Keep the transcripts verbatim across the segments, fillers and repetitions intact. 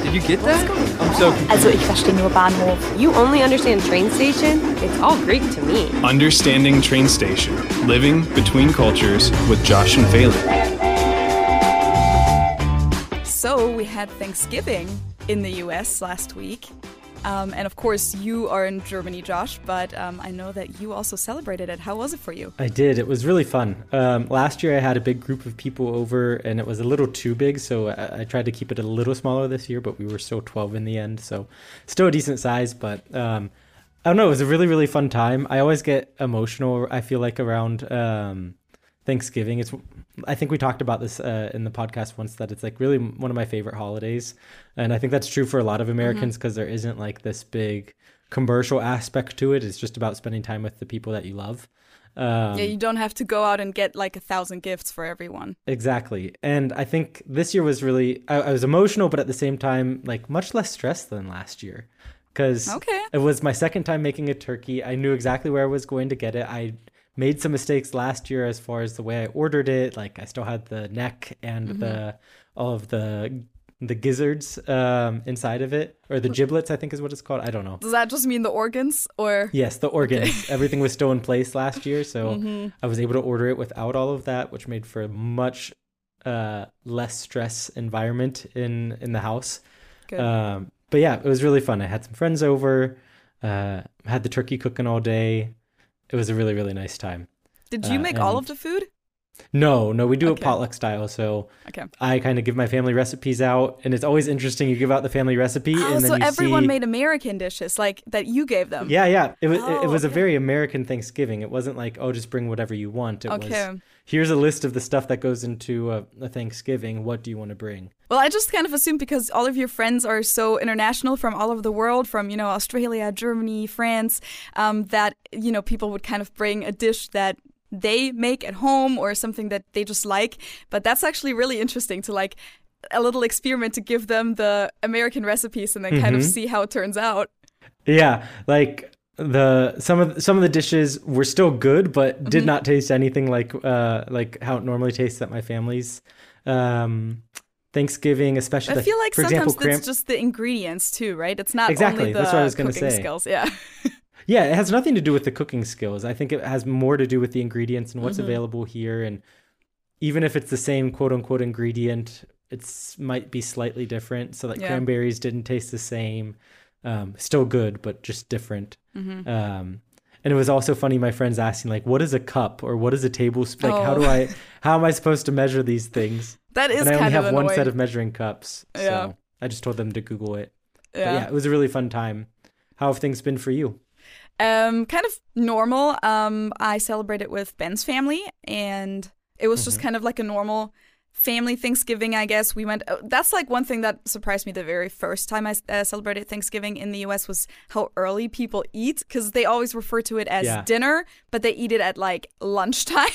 Did you get that? I'm so confused. Also, ich verstehe nur Bahnhof. You only understand train station? It's all Greek to me. Understanding Train Station. Living Between Cultures with Josh and Phelan. So we had Thanksgiving in the U S last week. Um, and of course, you are in Germany, Josh, but um, I know that you also celebrated it. How was it for you? I did. It was really fun. Um, last year, I had a big group of people over, and it was a little too big, so I, I tried to keep it a little smaller this year, but we were still twelve in the end, so still a decent size, but um, I don't know. It was a really, really fun time. I always get emotional, I feel like, around um, Thanksgiving. It's I think we talked about this uh, in the podcast once, that it's like really one of my favorite holidays. And I think that's true for a lot of Americans because mm-hmm. there isn't like this big commercial aspect to it. It's just about spending time with the people that you love. Um, yeah, you don't have to go out and get like a thousand gifts for everyone. Exactly. And I think this year was really, I, I was emotional, but at the same time, like much less stressed than last year. Because okay. it was my second time making a turkey. I knew exactly where I was going to get it. I made some mistakes last year as far as the way I ordered it. Like I still had the neck and mm-hmm. the all of the the gizzards um, inside of it, or the giblets, I think is what it's called. I don't know. Does that just mean the organs, or? Yes, the organs. Okay. Everything was still in place last year, so mm-hmm. I was able to order it without all of that, which made for a much uh, less stress environment in in the house. Good. Um, but yeah, it was really fun. I had some friends over, uh, had the turkey cooking all day. It was a really, really nice time. Did you uh, make all of the food? No, no, we do okay. it potluck style. So okay. I kind of give my family recipes out, and it's always interesting. You give out the family recipe, oh, and then so you everyone see... made American dishes, like that you gave them. Yeah, yeah. It was oh, it, it was okay. a very American Thanksgiving. It wasn't like, oh, just bring whatever you want. It okay. was, here's a list of the stuff that goes into a, a Thanksgiving. What do you want to bring? Well, I just kind of assumed because all of your friends are so international from all over the world, from, you know, Australia, Germany, France, um, that, you know, people would kind of bring a dish that they make at home or something that they just like. But that's actually really interesting to like a little experiment to give them the American recipes and then mm-hmm. kind of see how it turns out. Yeah, like the some of some of the dishes were still good, but did mm-hmm. not taste anything like uh like how it normally tastes at my family's um Thanksgiving, especially. I feel like for sometimes example, it's just the ingredients too, right? It's not exactly. only the That's what I was gonna cooking say. skills. Yeah. Yeah, it has nothing to do with the cooking skills. I think it has more to do with the ingredients and what's mm-hmm. available here. And even if it's the same quote unquote ingredient, it's might be slightly different. So like yeah. cranberries didn't taste the same. Um, still good, but just different. Mm-hmm. Um, and it was also funny, my friends asking like, what is a cup or what is a tablespoon? Like, oh. how do I, how am I supposed to measure these things? That is and I kind only have of one annoying. set of measuring cups. Yeah. So I just told them to Google it. Yeah. But yeah, it was a really fun time. How have things been for you? Um, kind of normal. Um, I celebrated with Ben's family, and it was mm-hmm. just kind of like a normal family Thanksgiving, I guess. We went. Uh, that's like one thing that surprised me the very first time I uh, celebrated Thanksgiving in the U S was how early people eat, because they always refer to it as yeah. dinner, but they eat it at like lunchtime.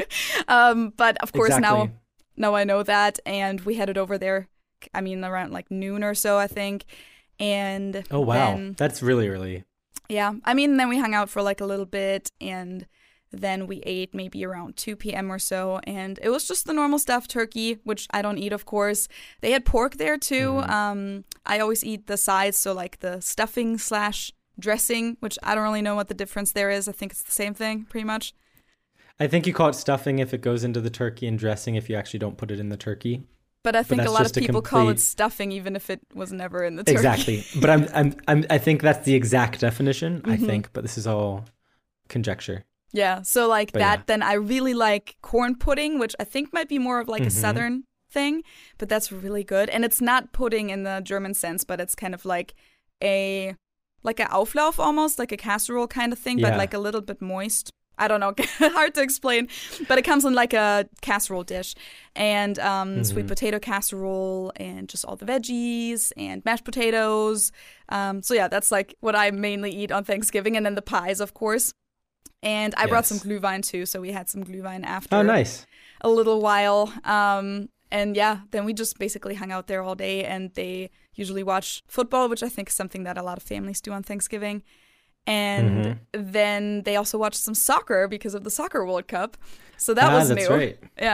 um, but of course exactly. now, now I know that, and we headed over there. I mean, around like noon or so, I think. And oh wow, then, that's really early. Yeah, I mean, then we hung out for like a little bit, and then we ate maybe around two p.m. or so, and it was just the normal stuff, turkey, which I don't eat, of course. They had pork there, too. Mm-hmm. Um, I always eat the sides, so like the stuffing slash dressing, which I don't really know what the difference there is. I think it's the same thing, pretty much. I think you call it stuffing if it goes into the turkey, and dressing if you actually don't put it in the turkey. But I think but a lot of people complete... call it stuffing, even if it was never in the turkey. Exactly. But I'm, I'm, I'm, I think that's the exact definition, mm-hmm. I think, but this is all conjecture. Yeah. So like but that, yeah. then I really like corn pudding, which I think might be more of like mm-hmm. a Southern thing, but that's really good. And it's not pudding in the German sense, but it's kind of like a, like a Auflauf almost, like a casserole kind of thing, yeah. but like a little bit moist. I don't know, hard to explain, but it comes in like a casserole dish, and um, mm-hmm. sweet potato casserole, and just all the veggies and mashed potatoes. Um, so yeah, that's like what I mainly eat on Thanksgiving, and then the pies, of course. And I yes. brought some Glühwein too, so we had some Glühwein after. Oh, nice. A little while. Um, and yeah, then we just basically hung out there all day, and they usually watch football, which I think is something that a lot of families do on Thanksgiving. And mm-hmm. then they also watched some soccer because of the Soccer World Cup. So that ah, was that's new. Right. Yeah.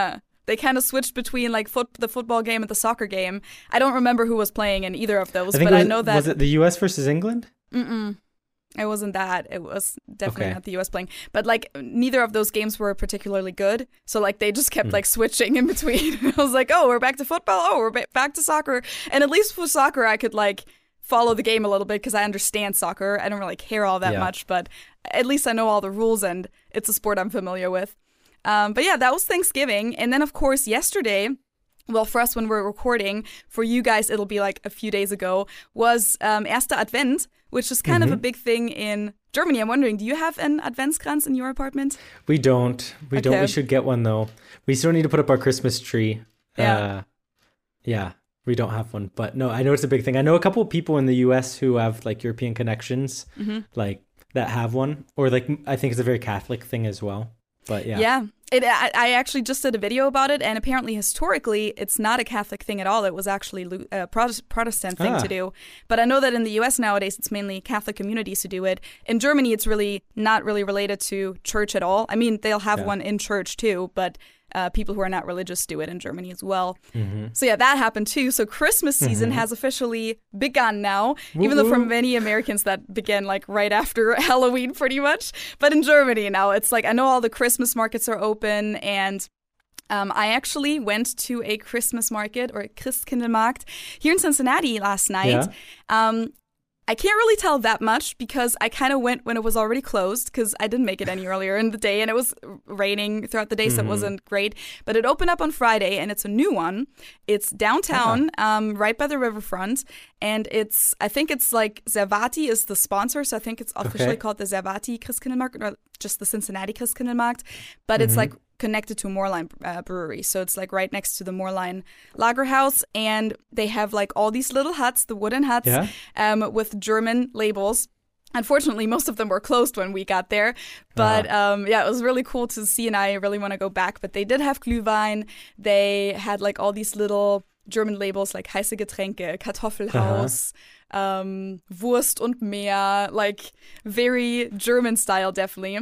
They kind of switched between like foot the football game and the soccer game. I don't remember who was playing in either of those, I think but it was, I know that was it the U S versus England? Mm-mm. It wasn't that. It was definitely Okay. not the U S playing. But like neither of those games were particularly good. So like they just kept Mm. like switching in between. I was like, oh, we're back to football. Oh, we're ba- back to soccer. And at least for soccer, I could like follow the game a little bit because I understand soccer. I don't really care all that Yeah. much, but at least I know all the rules and it's a sport I'm familiar with. Um, but yeah, that was Thanksgiving. And then of course yesterday, well, for us when we're recording, for you guys it'll be like a few days ago, was um, Erster Advent, which is kind Mm-hmm. of a big thing in Germany. I'm wondering, do you have an Adventskranz in your apartment? We don't. We don't. Okay. We should get one though. We still need to put up our Christmas tree. Yeah. Uh, yeah. We don't have one, but no, I know it's a big thing. I know a couple of people in the U S who have like European connections, Mm-hmm. like that have one, or like I think it's a very Catholic thing as well. But yeah, Yeah. It, I, I actually just did a video about it, and apparently historically it's not a Catholic thing at all. It was actually Lu- a Protest- Protestant thing Ah. to do. But I know that in the U S nowadays it's mainly Catholic communities who do it. In Germany it's really not really related to church at all. I mean, they'll have Yeah. one in church too, but uh, people who are not religious do it in Germany as well. Mm-hmm. So yeah, that happened too. So Christmas season has officially begun now, even though for Woo-woo. many Americans that began like right after Halloween pretty much. But in Germany now, it's like I know all the Christmas markets are open, and um, I actually went to a Christmas market or a Christkindlmarkt here in Cincinnati last night. Yeah. Um, I can't really tell that much because I kind of went when it was already closed because I didn't make it any earlier in the day and it was raining throughout the day, so it wasn't great. But it opened up on Friday and it's a new one. It's downtown, um, right by the riverfront. And it's, I think it's like Servati is the sponsor, so I think it's officially Okay. called the Servati Christkindlmarkt or just the Cincinnati Christkindlmarkt. But it's like connected to Moorline uh, Brewery. So it's like right next to the Moorline Lagerhouse. And they have like all these little huts, the wooden huts, Yeah. um, with German labels. Unfortunately, most of them were closed when we got there. But um, yeah, it was really cool to see, and I really want to go back. But they did have Glühwein. They had like all these little German labels like heiße Getränke, Kartoffelhaus, um, Wurst und Meer, like very German style, definitely.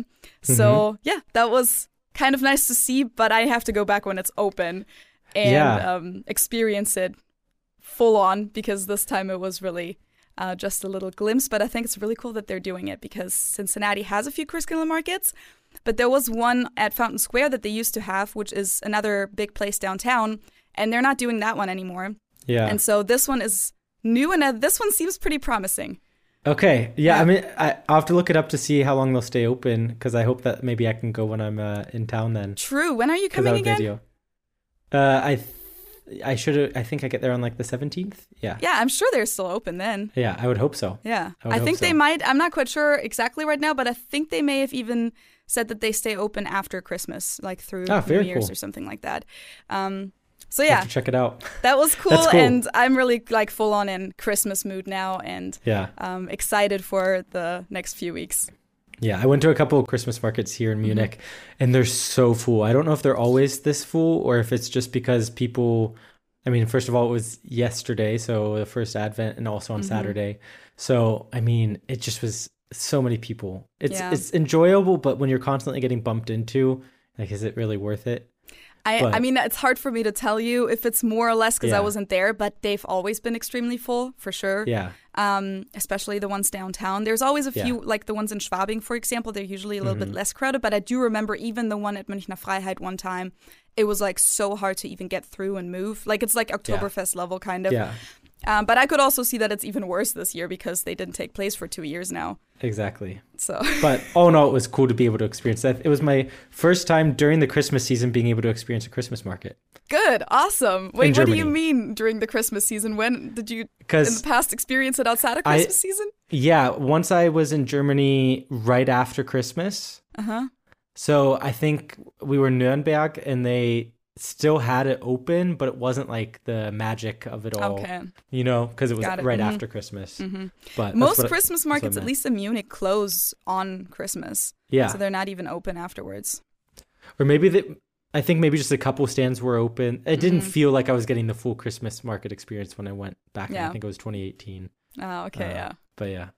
So yeah, that was kind of nice to see, but I have to go back when it's open and Yeah. um, experience it full on because this time it was really uh, just a little glimpse. But I think it's really cool that they're doing it because Cincinnati has a few Christkindl markets, but there was one at Fountain Square that they used to have, which is another big place downtown, and they're not doing that one anymore. Yeah. And so this one is new, and uh, this one seems pretty promising. Okay. Yeah. Yeah. I mean, I, I'll have to look it up to see how long they'll stay open because I hope that maybe I can go when I'm uh, in town then. True. When are you 'Cause I coming have again? video. Uh, I th- I should I think I get there on like the seventeenth. Yeah. Yeah, I'm sure they're still open then. Yeah. I would hope so. Yeah. I would I hope think they so. might. I'm not quite sure exactly right now, but I think they may have even said that they stay open after Christmas, like through Ah, New very Year's cool. or something like that. Um, so I'll yeah, have to check it out. that was cool, That's cool. and I'm really like full on in Christmas mood now, and Yeah. um, excited for the next few weeks. Yeah, I went to a couple of Christmas markets here in Munich, Mm-hmm. and they're so full. I don't know if they're always this full or if it's just because people, I mean, first of all, it was yesterday, so the first Advent, and also on Mm-hmm. Saturday. So, I mean, it just was so many people. It's Yeah. it's enjoyable, but when you're constantly getting bumped into, like, is it really worth it? I, But- I mean, it's hard for me to tell you if it's more or less because I Yeah. wasn't there, but they've always been extremely full for sure. Yeah. Um, especially the ones downtown. There's always a Yeah. few, like the ones in Schwabing, for example, they're usually a little Mm-hmm. bit less crowded, but I do remember even the one at Münchner Freiheit one time, it was like so hard to even get through and move. Like it's like Oktoberfest level kind of. Yeah, Um, but I could also see that it's even worse this year because they didn't take place for two years now. exactly. So But oh no, it was cool to be able to experience that. It was my first time during the Christmas season being able to experience a Christmas market. good, awesome. Wait, In what do you Germany. mean during the Christmas season? When did you in Because the past experience it outside of I- Christmas season? yeah, once I was in Germany right after Christmas. Uh huh. So I think we were in Nuremberg and they still had it open, but it wasn't like the magic of it all, Okay. you know, because it was Got it. right Mhm. after Christmas. But that's Most what I- Christmas that's what I markets, at meant. least in Munich, close on Christmas. Yeah. So they're not even open afterwards. Or maybe the, I think maybe just a couple stands were open. It didn't feel like I was getting the full Christmas market experience when I went back in, Yeah. I think it was twenty eighteen. Oh, okay, Uh, yeah. But yeah.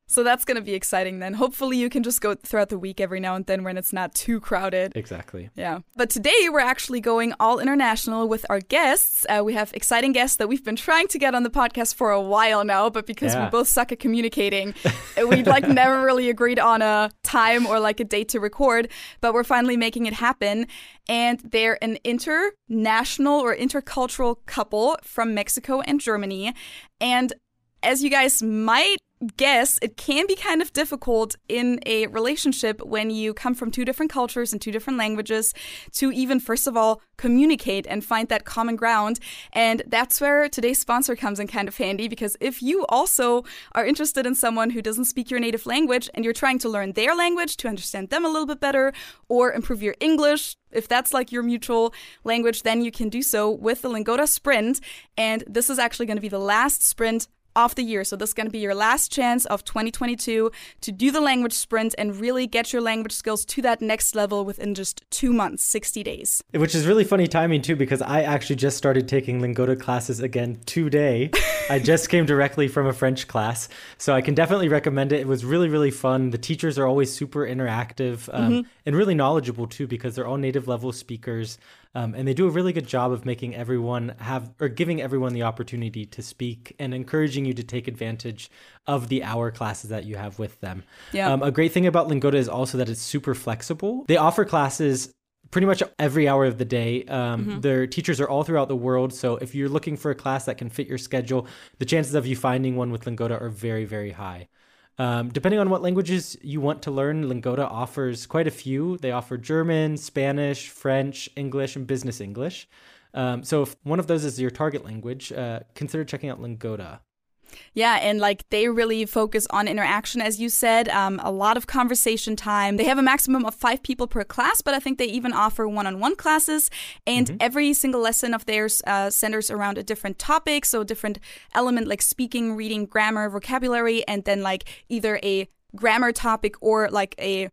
So that's going to be exciting then. Hopefully you can just go throughout the week every now and then when it's not too crowded. Exactly. Yeah. But today we're actually going all international with our guests. Uh, we have exciting guests that we've been trying to get on the podcast for a while now, but because yeah. we both suck at communicating, we like never really agreed on a time or like a date to record, but we're finally making it happen. And they're an international or intercultural couple from Mexico and Germany. And as you guys might guess, it can be kind of difficult in a relationship when you come from two different cultures and two different languages to even, first of all, communicate and find that common ground. And that's where today's sponsor comes in kind of handy, because if you also are interested in someone who doesn't speak your native language and you're trying to learn their language to understand them a little bit better or improve your English, if that's like your mutual language, then you can do so with the Lingoda Sprint. And this is actually going to be the last sprint of the year. So this is going to be your last chance of twenty twenty-two to do the language sprint and really get your language skills to that next level within just two months, sixty days. Which is really funny timing too, because I actually just started taking Lingoda classes again today. I just came directly from a French class, so I can definitely recommend it. It was really, really fun. The teachers are always super interactive um, mm-hmm. and really knowledgeable too, because they're all native level speakers. Um, and they do a really good job of making everyone have, or giving everyone the opportunity to speak and encouraging you to take advantage of the hour classes that you have with them. Yeah. Um, a great thing about Lingoda is also that it's super flexible. They offer classes pretty much every hour of the day. Um, mm-hmm. Their teachers are all throughout the world. So if you're looking for a class that can fit your schedule, the chances of you finding one with Lingoda are very, very high. Um, depending on what languages you want to learn, Lingoda offers quite a few. They offer German, Spanish, French, English, and business English. Um, so if one of those is your target language, uh, consider checking out Lingoda. Yeah, and like they really focus on interaction, as you said, um, a lot of conversation time. They have a maximum of five people per class, but I think they even offer one-on-one classes. And mm-hmm. every single lesson of theirs uh, centers around a different topic, so a different element like speaking, reading, grammar, vocabulary, and then like either a grammar topic or like a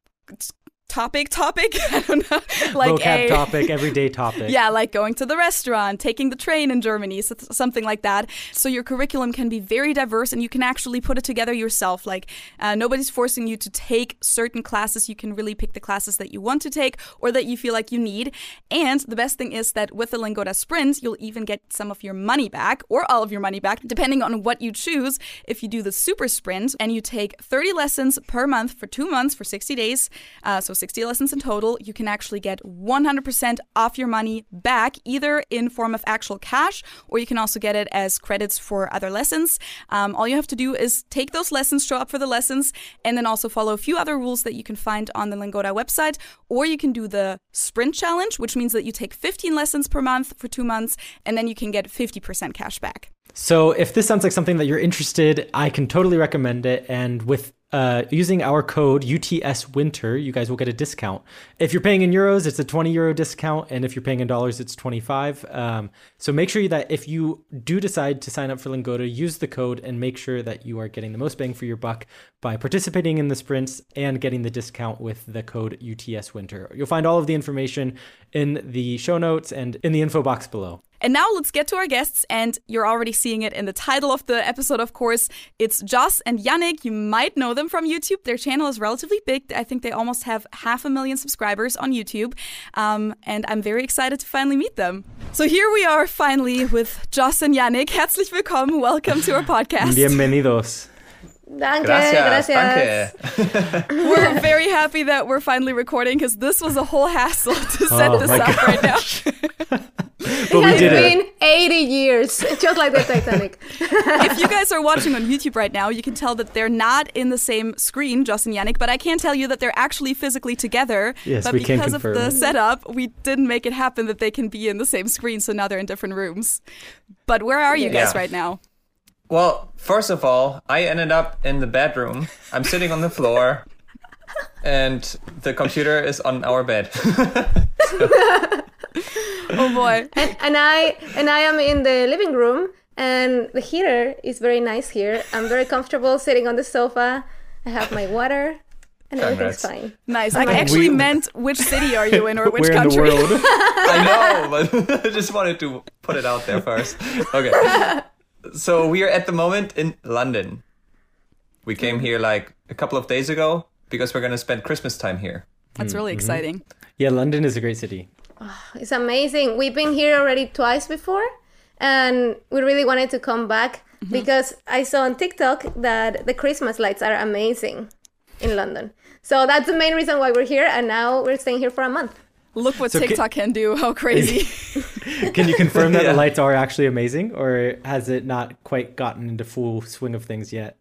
topic topic I don't know, like vocab a topic, everyday topic. Yeah, like going to the restaurant, taking the train in Germany, so something like that. So your curriculum can be very diverse and you can actually put it together yourself. Like uh, nobody's forcing you to take certain classes. You can really pick the classes that you want to take or that you feel like you need. And the best thing is that with the Lingoda Sprint, you'll even get some of your money back or all of your money back, depending on what you choose. If you do the Super Sprint and you take thirty lessons per month for two months for sixty days, uh, so sixty lessons in total, you can actually get one hundred percent off your money back, either in form of actual cash, or you can also get it as credits for other lessons. Um, all you have to do is take those lessons, show up for the lessons, and then also follow a few other rules that you can find on the Lingoda website, or you can do the Sprint Challenge, which means that you take fifteen lessons per month for two months, and then you can get fifty percent cash back. So if this sounds like something that you're interested, I can totally recommend it. And with Uh, using our code U T S Winter, you guys will get a discount. If you're paying in euros, it's a twenty euro discount. And if you're paying in dollars, it's twenty-five. Um, so make sure that if you do decide to sign up for Lingoda, use the code and make sure that you are getting the most bang for your buck by participating in the sprints and getting the discount with the code U T S Winter. You'll find all of the information in the show notes and in the info box below. And now let's get to our guests, and you're already seeing it in the title of the episode, of course. It's Joss and Yannick. You might know them from YouTube. Their channel is relatively big. I think they almost have half a million subscribers on YouTube, um, and I'm very excited to finally meet them. So here we are finally with Joss and Yannick. Herzlich willkommen. Welcome to our podcast. Bienvenidos. Danke, gracias. gracias. Danke. We're very happy that we're finally recording because this was a whole hassle to set oh, this up gosh. right now. But it has been it. eighty years, just like the Titanic. If you guys are watching on YouTube right now, you can tell that they're not in the same screen, Joss and Yannick, but I can tell you that they're actually physically together. Yes, but we because can of confirm. the setup, we didn't make it happen that they can be in the same screen, so now they're in different rooms. But where are you yeah. guys right now? Well, first of all, I ended up in the bedroom. I'm sitting on the floor, and the computer is on our bed. Oh boy! And, and I and I am in the living room, and the heater is very nice here. I'm very comfortable sitting on the sofa. I have my water, and everything's fine. Nice. I actually we, meant which city are you in, or which we're country? In the world. I know, but I just wanted to put it out there first. Okay. So we are at the moment in London. We came here like a couple of days ago because we're going to spend Christmas time here. That's really exciting. Yeah, London is a great city. It's amazing. We've been here already twice before, and we really wanted to come back because I saw on TikTok that the Christmas lights are amazing in London. So that's the main reason why we're here, and now we're staying here for a month. Look what So ca- TikTok can do. How crazy. Can you confirm that Yeah. the lights are actually amazing, or has it not quite gotten into full swing of things yet?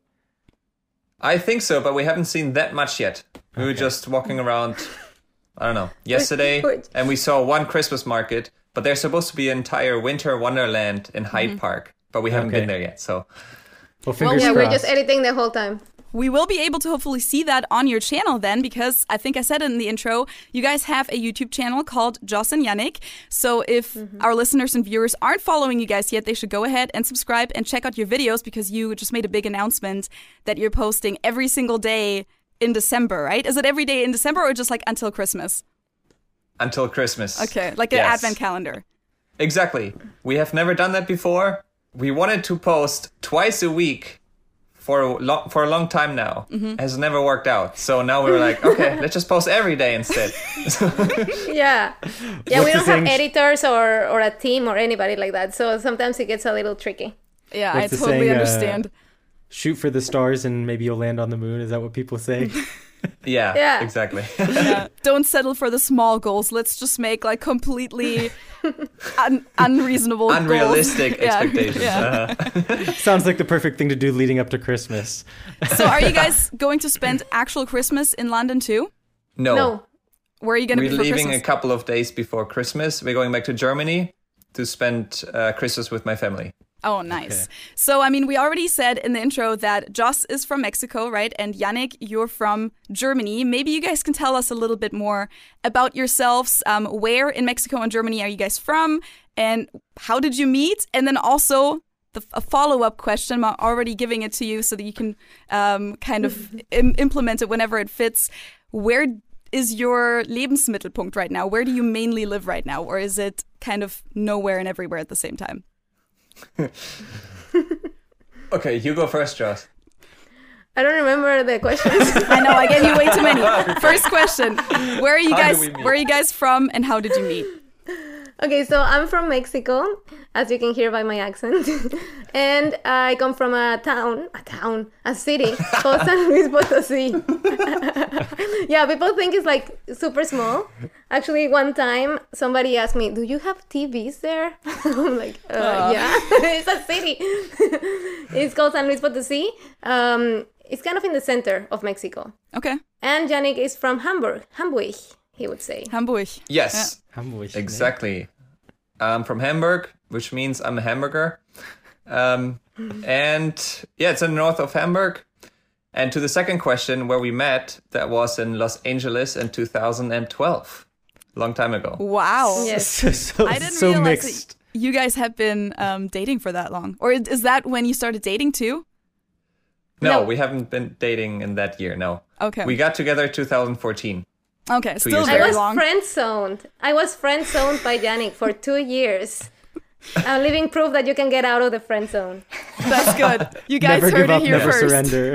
I think so, but we haven't seen that much yet. We were just walking around, I don't know, yesterday, Wait. and we saw one Christmas market, but there's supposed to be an entire winter wonderland in Hyde Park, but we haven't Okay. been there yet, so... Well, fingers Yeah, crossed. we're just editing the whole time. We will be able to hopefully see that on your channel then, because I think I said it in the intro, you guys have a YouTube channel called Joss and Yannick. So if our listeners and viewers aren't following you guys yet, they should go ahead and subscribe and check out your videos, because you just made a big announcement that you're posting every single day in December, right? Is it every day in December or just like until Christmas? Until Christmas. Okay, like an Yes. advent calendar. Exactly. We have never done that before. We wanted to post twice a week for a long, for a long time now. Mm-hmm. Has never worked out. So now we were like, okay, let's just post every day instead. Yeah. Yeah, What's we the don't have saying? editors or, or a team or anybody like that. So sometimes it gets a little tricky. Yeah, What's I the totally saying, uh, understand. Shoot for the stars and maybe you'll land on the moon. Is that what people say? yeah, Yeah. exactly. Yeah. Don't settle for the small goals. Let's just make like completely un- unreasonable goals. Unrealistic Yeah, expectations. yeah. Uh-huh. Sounds like the perfect thing to do leading up to Christmas. So are you guys going to spend actual Christmas in London too? No. No. Where are you going to We're be for leaving Christmas? a couple of days before Christmas. We're going back to Germany to spend uh, Christmas with my family. Oh, nice. Okay. So, I mean, we already said in the intro that Joss is from Mexico, right? And Yannick, you're from Germany. Maybe you guys can tell us a little bit more about yourselves. Um, where in Mexico and Germany are you guys from? And how did you meet? And then also the, a follow-up question. I'm already giving it to you so that you can um, kind of im- implement it whenever it fits. Where is your Lebensmittelpunkt right now? Where do you mainly live right now? Or is it kind of nowhere and everywhere at the same time? Okay, you go first, Joss. I don't remember the questions. I know, I gave you way too many. First question: Where are you How do guys? we meet? Where are you guys from, and how did you meet? Okay, so I'm from Mexico, as you can hear by my accent. And I come from a town, a town, a city called San Luis Potosí. Yeah, people think it's like super small. Actually, one time somebody asked me, do you have T Vs there? I'm like, uh, yeah, it's a city. It's called San Luis Potosí. Um, it's kind of in the center of Mexico. Okay, And Yannick is from Hamburg, Hamburg, he would say. Hamburg. Yes, Hamburg. exactly. I'm from Hamburg, which means I'm a hamburger. Um, and yeah, it's in the north of Hamburg. And to the second question, where we met, that was in Los Angeles in two thousand twelve. Long time ago. Wow. Yes. So, so, I didn't so realize mixed. that you guys have been um, dating for that long. Or is is that when you started dating too? No, No. we haven't been dating in that year, no. Okay. We got together two thousand fourteen. okay, still years I very was long. friend zoned. I was friend zoned by Yannick for two years. I'm living proof that you can get out of the friend zone. That's good. You guys Never heard give up, it here never first. surrender.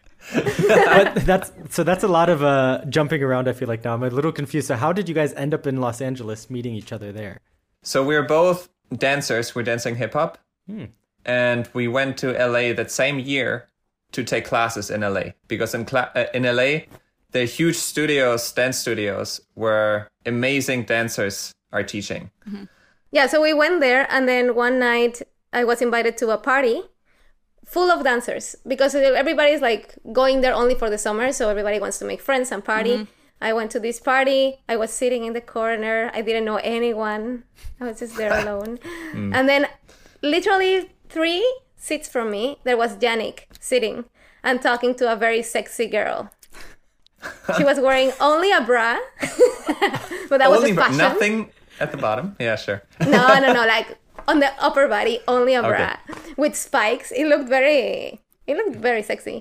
But that's so that's a lot of uh, jumping around. I feel like now I'm a little confused. So how did you guys end up in Los Angeles meeting each other there? So we're both dancers. We're dancing hip hop. And we went to L A that same year to take classes in L A. Because in, cla- uh, in L A, there are huge studios, dance studios, where amazing dancers are teaching. Yeah, so we went there, and then one night I was invited to a party full of dancers because everybody's like going there only for the summer, so everybody wants to make friends and party. I went to this party. I was sitting in the corner. I didn't know anyone. I was just there alone. And then literally three seats from me, there was Yannick sitting and talking to a very sexy girl. She was wearing only a bra, but that was Only just bra- fashion. nothing at the bottom. Yeah, sure. No, no, no, like on the upper body, only a bra with spikes. It looked very, it looked very sexy.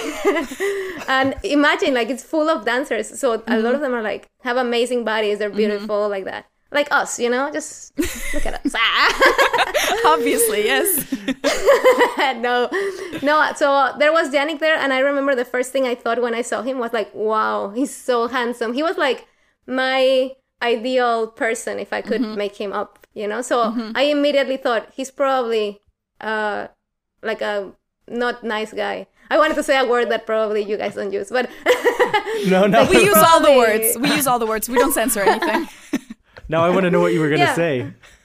And imagine, like, it's full of dancers. So a lot of them are like, have amazing bodies. They're beautiful, like that. like us, you know, just look at us. Obviously, yes. no, no. So there was Yannick there, and I remember the first thing I thought when I saw him was like, wow, he's so handsome. He was like my ideal person if I could mm-hmm. make him up, you know. So mm-hmm. I immediately thought he's probably uh, like a not nice guy. I wanted to say a word that probably you guys don't use, but no, no. We use all the words. We use all the words. We don't censor anything. Now I want to know what you were going to yeah. say.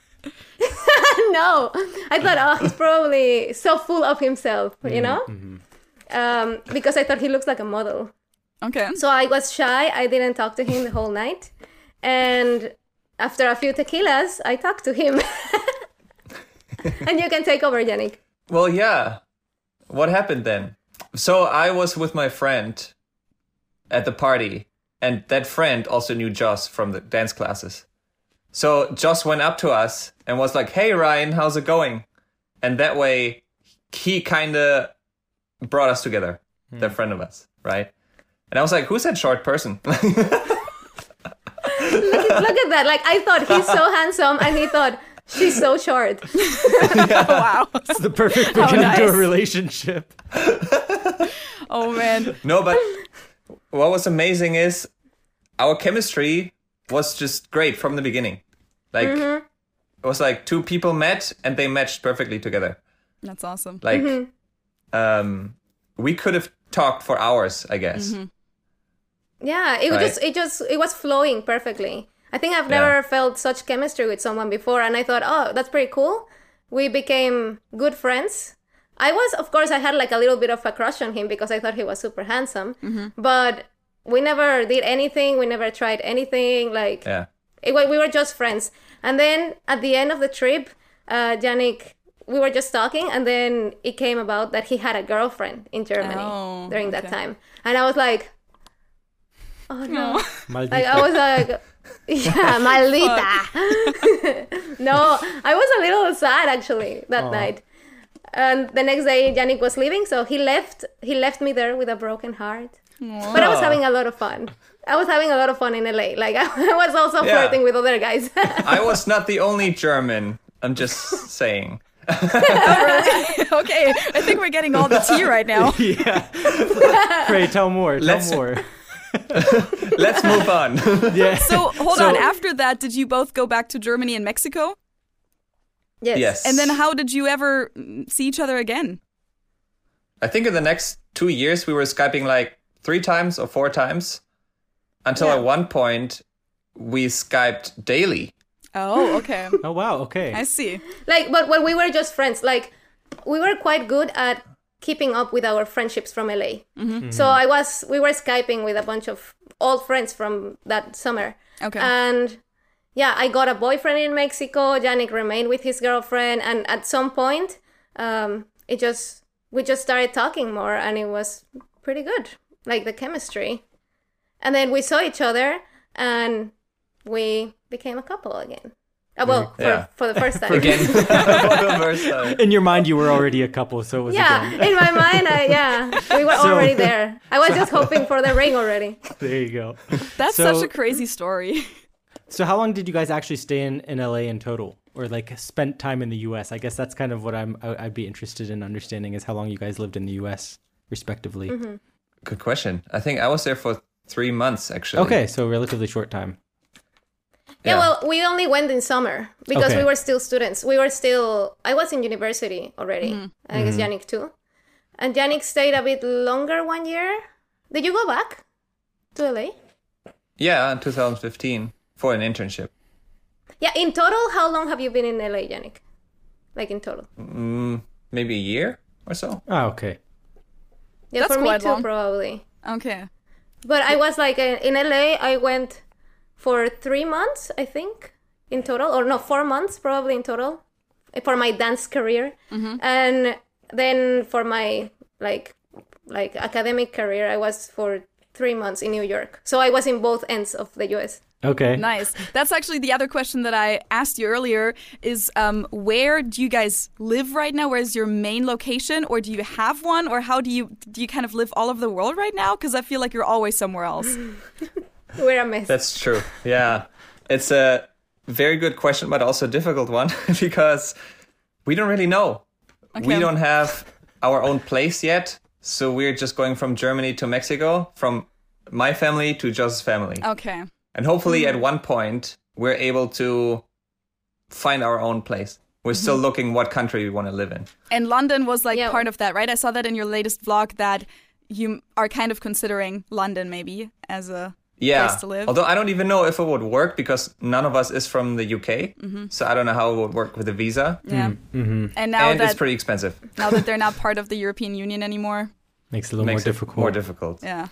No, I thought, oh, he's probably so full of himself, you know? Mm-hmm. Um, because I thought he looks like a model. Okay. So I was shy. I didn't talk to him the whole night. And after a few tequilas, I talked to him. And you can take over, Yannick. Well, yeah. What happened then? So I was with my friend at the party. And that friend also knew Joss from the dance classes. So Joss went up to us and was like, hey, Ryan, how's it going? And that way, he kind of brought us together, mm. that friend of us, right? And I was like, who's that short person? look, at, look at that. Like, I thought he's so handsome, and he thought, she's so short. Yeah. Wow. It's the perfect beginning nice. to a relationship. Oh, man. No, but what was amazing is our chemistry was just great from the beginning. Like, mm-hmm. it was like two people met and they matched perfectly together. That's awesome. Like, mm-hmm. um, we could have talked for hours, I guess. Mm-hmm. Yeah, it was right? just, it just, it was flowing perfectly. I think I've never yeah. felt such chemistry with someone before. And I thought, oh, that's pretty cool. We became good friends. I was, of course, I had like a little bit of a crush on him because I thought he was super handsome. Mm-hmm. But we never did anything. We never tried anything. Like, yeah. it, we were just friends. And then at the end of the trip, uh, Yannick, we were just talking. And then it came about that he had a girlfriend in Germany oh, during okay. that time. And I was like, oh no. no. Like, I was like, yeah, maldita. No, I was a little sad actually that oh. night. And the next day, Yannick was leaving. So he left, he left me there with a broken heart. Aww. But I was having a lot of fun. I was having a lot of fun in L A. Like, I was also yeah. flirting with other guys. I was not the only German. I'm just saying. Oh, really? Okay, I think we're getting all the tea right now. Yeah. Pray, tell more. Tell Let's, more. Let's move on. Yeah. So, hold so, on. After that, did you both go back to Germany and Mexico? Yes. Yes. And then how did you ever see each other again? I think in the next two years, we were Skyping like three times or four times until yeah. at one point we Skyped daily. Oh, okay. Oh, wow. Okay. I see. Like, but when we were just friends, like, we were quite good at keeping up with our friendships from L A. Mm-hmm. Mm-hmm. So I was, we were Skyping with a bunch of old friends from that summer. Okay. And yeah, I got a boyfriend in Mexico. Yannick remained with his girlfriend. And at some point, um, it just, we just started talking more and it was pretty good. Like the chemistry. And then we saw each other and we became a couple again. Uh, well, for, yeah. for the first time. Again. For the first time. In your mind, you were already a couple, so it was yeah, again. in my mind, I, yeah, we were so, already there. I was just hoping for the ring already. There you go. That's so, such a crazy story. So how long did you guys actually stay in, in L A in total? Or like spent time in the U S? I guess that's kind of what I'm, I, I'd be interested in understanding is how long you guys lived in the U S respectively. Mm-hmm. Good question. I think I was there for three months, actually. Okay, so relatively short time. Yeah, yeah, well, we only went in summer because okay. we were still students. We were still, I was in university already. Mm-hmm. I guess mm-hmm. Yannick too. And Yannick stayed a bit longer one year. Did you go back to L A? Yeah, in two thousand fifteen for an internship. Yeah, in total, how long have you been in L A, Yannick? Like in total? Mm, maybe a year or so. Oh, okay. Yeah, That's for me quite too, long. probably. Okay. But I was like, uh, in L A, I went for three months, I think, in total. Or no, four months probably in total for my dance career. Mm-hmm. And then for my like like academic career, I was for three months in New York. So I was in both ends of the U S. Okay. Nice. That's actually the other question that I asked you earlier is um, where do you guys live right now? Where's your main location? Or do you have one? Or how do you do you kind of live all over the world right now? Because I feel like you're always somewhere else. We're a mess. That's true. Yeah. It's a very good question, but also a difficult one because we don't really know. Okay. We don't have our own place yet. So we're just going from Germany to Mexico, from my family to Joss's family. Okay. And hopefully at one point we're able to find our own place. We're still looking what country we want to live in. And London was like Yeah. part of that, right? I saw that in your latest vlog that you are kind of considering London maybe as a Yeah. place to live. Although I don't even know if it would work because none of us is from the U K. So I don't know how it would work with a visa. Yeah. And now and it's that pretty expensive. now that they're not part of the European Union anymore. Makes it a little Makes more it difficult. more difficult. Yeah.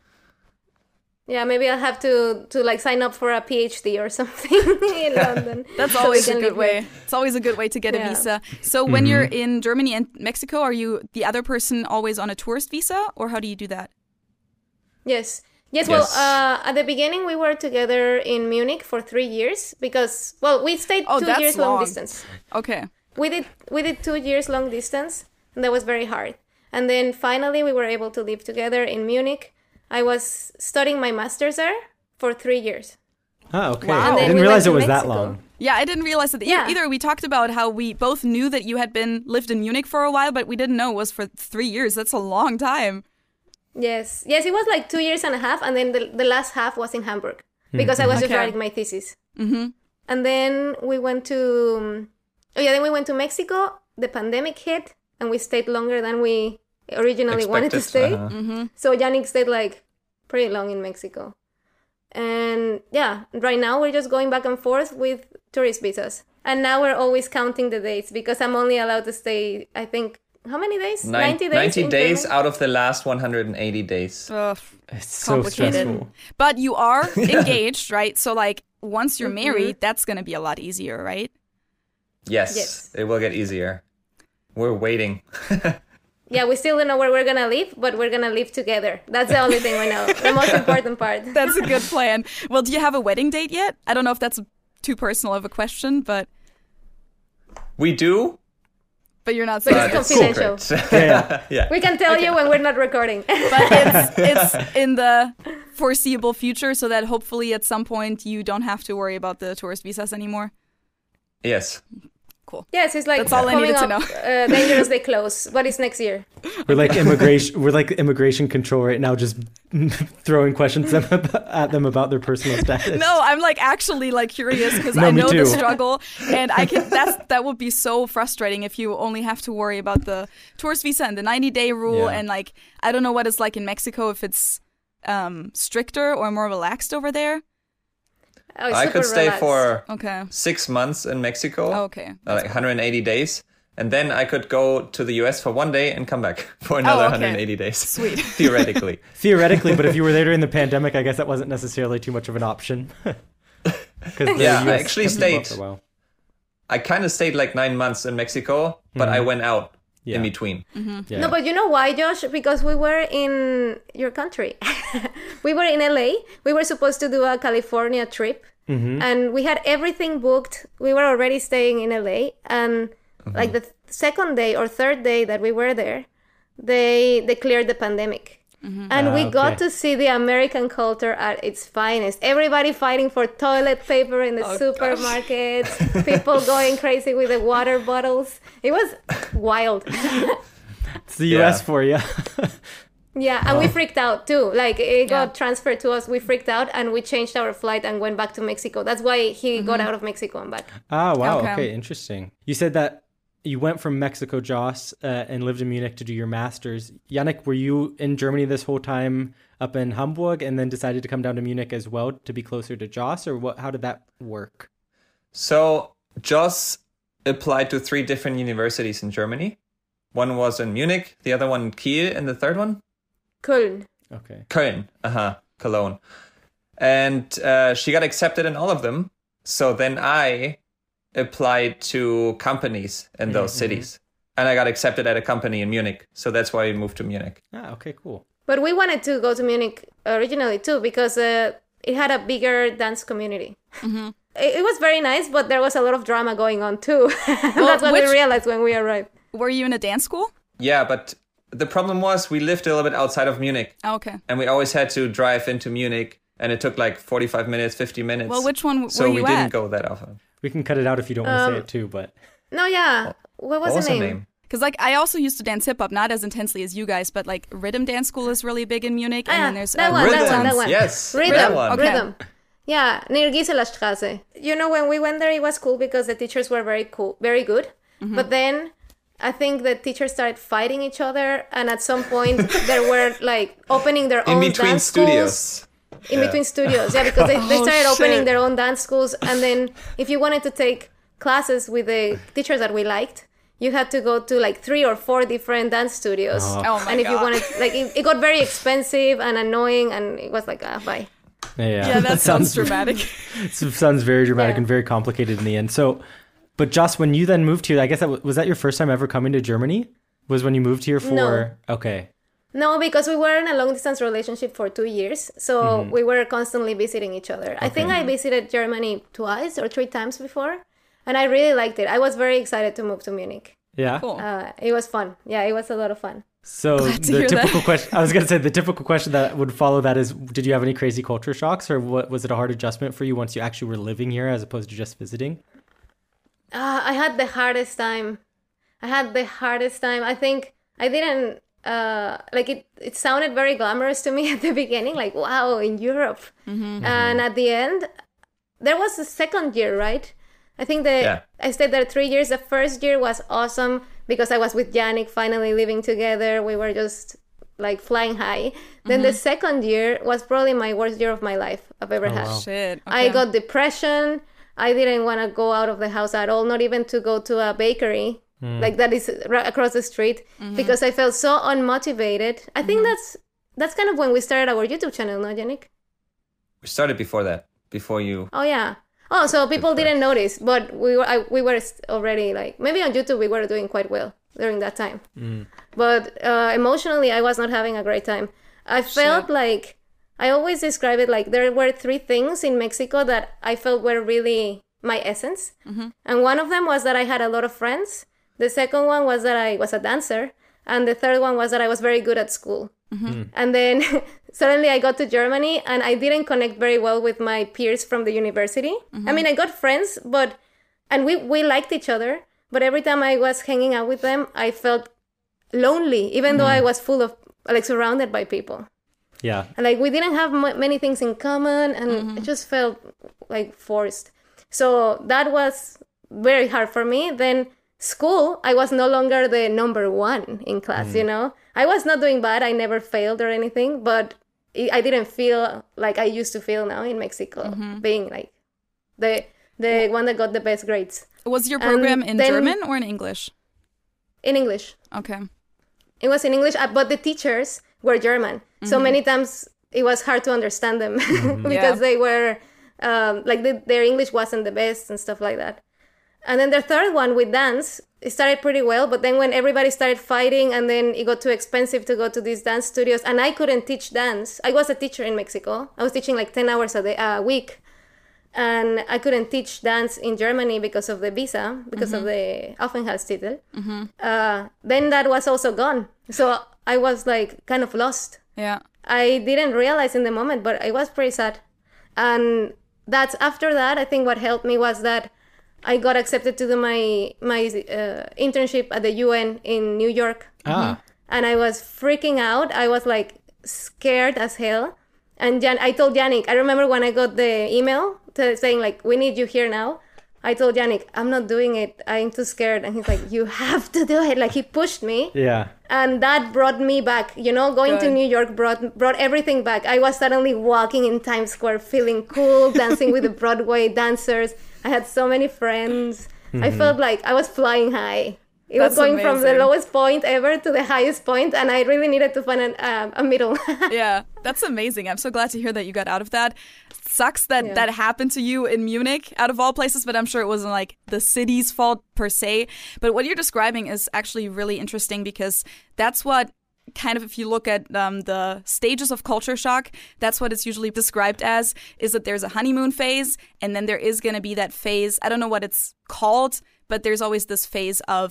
Yeah, maybe I'll have to to like sign up for a PhD or something in London. That's so we always a can good live way. here. It's always a good way to get a Yeah. visa. So when you're in Germany and Mexico, are you the other person always on a tourist visa, or how do you do that? Yes. Yes, Yes. well, uh, at the beginning we were together in Munich for three years because, well, we stayed Oh, two that's years long long. distance. Okay. We did we did two years long distance, and that was very hard. And then finally we were able to live together in Munich. I was studying my master's there for three years. Oh, okay. Wow. I And then didn't we realize it went was to that Mexico. long. Yeah, I didn't realize that e- Yeah. either. We talked about how we both knew that you had been lived in Munich for a while, but we didn't know it was for three years. That's a long time. Yes, yes, it was like two years and a half, and then the, the last half was in Hamburg because I was just Okay. writing my thesis. Mm-hmm. And then we went to, um, oh yeah, then we went to Mexico. The pandemic hit, and we stayed longer than we originally wanted to Expected, stay. uh-huh. So Yannick stayed like pretty long in Mexico. And yeah, right now we're just going back and forth with tourist visas. And now we're always counting the days because I'm only allowed to stay, I think, how many days? Nin- ninety days? ninety in days Germany? out of the last one hundred eighty days. Ugh. It's so Complicated. stressful. But you are engaged, right? So like once you're married, that's gonna be a lot easier, right? Yes, Yes. it will get easier. We're waiting. Yeah, we still don't know where we're gonna live, but we're gonna live together. That's the only thing we know. The most important part. That's a good plan. Well, do you have a wedding date yet? I don't know if that's too personal of a question, but We do, but you're not But saying it's but it. it's confidential. secret. Yeah. yeah. We can tell you when we're not recording. But it's it's in the foreseeable future, so that hopefully at some point you don't have to worry about the tourist visas anymore. Yes. Yes, it's like That's all I coming needed to up, know. Uh, dangerously close, but it's next year. We're like immigration. We're like immigration control right now, just throwing questions at them about their personal status. No, I'm like actually like curious because No, I me know the too. struggle, and I can. That's that would be so frustrating if you only have to worry about the tourist visa and the ninety day rule, Yeah. and like I don't know what it's like in Mexico if it's um, stricter or more relaxed over there. Oh, it's I super could stay relaxed. for Okay. six months in Mexico. Oh, okay. uh, like one hundred eighty days. And then I could go to the U S for one day and come back for another Oh, okay. one hundred eighty days. Sweet. Theoretically. Theoretically, but if you were there during the pandemic, I guess that wasn't necessarily too much of an option. Because Yeah, I actually stayed- For a while. I kind of stayed like nine months in Mexico, but I went out Yeah. in between. Yeah. No, but you know why, Josh? Because we were in your country. We were in L A. We were supposed to do a California trip. And we had everything booked. We were already staying in L A. And like the th- second day or third day that we were there, they declared the pandemic. And we Ah, got okay. to see the American culture at its finest. Everybody fighting for toilet paper in the Oh, supermarkets, people going crazy with the water bottles. It was wild. It's the U S Yeah. for you. Yeah, and we freaked out too. Like it got Yeah. transferred to us. We freaked out and we changed our flight and went back to Mexico. That's why he got out of Mexico and back. Ah, wow. Okay. Okay. Interesting. You said that you went from Mexico, Joss, uh, and lived in Munich to do your master's. Yannick, were you in Germany this whole time up in Hamburg and then decided to come down to Munich as well to be closer to Joss, or what? How did that work? So Joss applied to three different universities in Germany. One was in Munich, the other one in Kiel, and the third one? Köln. Okay. Köln. Uh-huh. Cologne. And uh, she got accepted in all of them. So then I applied to companies in those cities. And I got accepted at a company in Munich. So that's why we moved to Munich. Ah, okay, cool. But we wanted to go to Munich originally too because uh, it had a bigger dance community. It, it was very nice, but there was a lot of drama going on too. That's what which- we realized when we arrived. Were you in a dance school? Yeah, but the problem was we lived a little bit outside of Munich. Oh, okay. And we always had to drive into Munich and it took like forty-five minutes, fifty minutes. Well, which one w- so were you we didn't at? go that often. We can cut it out if you don't want to Um, say it too, but No, yeah. What was, What was the the name? name? Because like I also used to dance hip hop, not as intensely as you guys, but like rhythm dance school is really big in Munich, and Ah, then there's that uh, one, that Rhythm. one, that one. Yes, Rhythm, that one. Okay. Rhythm. Yeah, near Gisela Straße. You know, when we went there, it was cool because the teachers were very cool, very good. Mm-hmm. But then I think the teachers started fighting each other, and at some point there were like opening their In own between dance schools. studios. In Yeah. between studios, yeah, because they, they Oh, started opening shit. their own dance schools, and then if you wanted to take classes with the teachers that we liked, you had to go to like three or four different dance studios. Oh. Oh my and if you God. wanted, like, it, it got very expensive and annoying, and it was like, ah, bye. yeah, yeah, that sounds dramatic. sounds very dramatic Yeah. and very complicated in the end. So, but Joss, when you then moved here, I guess that w- was that your first time ever coming to Germany? Was when you moved here for? No. Okay. No, because we were in a long distance relationship for two years, so Mm-hmm. we were constantly visiting each other. I think I visited Germany twice or three times before, and I really liked it. I was very excited to move to Munich. Yeah. Cool. Uh, it was fun. Yeah, it was a lot of fun. So Glad to the hear that. typical question I was going to say the typical question that would follow that is, did you have any crazy culture shocks, or what was it a hard adjustment for you once you actually were living here as opposed to just visiting? Uh, I had the hardest time. I had the hardest time. I think I didn't uh, like it. It sounded very glamorous to me at the beginning, like wow, in Europe. And at the end, there was the second year, right? I think that Yeah. I stayed there three years. The first year was awesome because I was with Yannick, finally living together. We were just like flying high. Then the second year was probably my worst year of my life I've ever had. wow. Shit. I okay. got depression. I didn't want to go out of the house at all, not even to go to a bakery like that is right across the street because I felt so unmotivated. I think that's that's kind of when we started our YouTube channel, no, Yannick? We started before that, before you. Oh yeah. Oh, so people didn't notice, but we were I, we were already like maybe on YouTube we were doing quite well during that time. But uh, emotionally, I was not having a great time. I felt like I always describe it like there were three things in Mexico that I felt were really my essence, and one of them was that I had a lot of friends. The second one was that I was a dancer, and the third one was that I was very good at school. And then suddenly I got to Germany and I didn't connect very well with my peers from the university. I mean, I got friends, but, and we, we liked each other, but every time I was hanging out with them, I felt lonely, even though I was full of, like, surrounded by people. Yeah. And, like, we didn't have m- many things in common, and it just felt, like, forced. So that was very hard for me. Then school, I was no longer the number one in class, you know? I was not doing bad. I never failed or anything, but I I didn't feel like I used to feel now in Mexico, being like the the one that got the best grades Was your program And in then- German or in English? in English. Okay. It was in English, uh, but the teachers were German. So many times it was hard to understand them because Yeah. they were um, like the, their English wasn't the best and stuff like that. And then the third one with dance, it started pretty well, but then when everybody started fighting and then it got too expensive to go to these dance studios and I couldn't teach dance. I was a teacher in Mexico. I was teaching like ten hours a day, a week. And I couldn't teach dance in Germany because of the visa, because of the Aufenthaltstitel. Uh, then that was also gone. So I was like kind of lost. Yeah. I didn't realize in the moment, but I was pretty sad. And that's after that, I think what helped me was that I got accepted to do my my uh, internship at the U N in New York. Ah. And I was freaking out. I was like scared as hell. And Jan- I told Yannick, I remember when I got the email to saying like, we need you here now. I told Yannick, I'm not doing it. I'm too scared. And he's like, you have to do it. Like he pushed me. Yeah. And that brought me back, you know, going to Good. New York brought brought everything back. I was suddenly walking in Times Square feeling cool, dancing with the Broadway dancers. I had so many friends. I felt like I was flying high. It That's was going from the amazing. lowest point ever to the highest point, and I really needed to find an, uh, a middle. Yeah, that's amazing. I'm so glad to hear that you got out of that. Sucks that Yeah. that happened to you in Munich, out of all places, but I'm sure it wasn't like the city's fault per se. But what you're describing is actually really interesting because that's what kind of, if you look at um, the stages of culture shock, that's what it's usually described as, is that there's a honeymoon phase, and then there is going to be that phase, I don't know what it's called, but there's always this phase of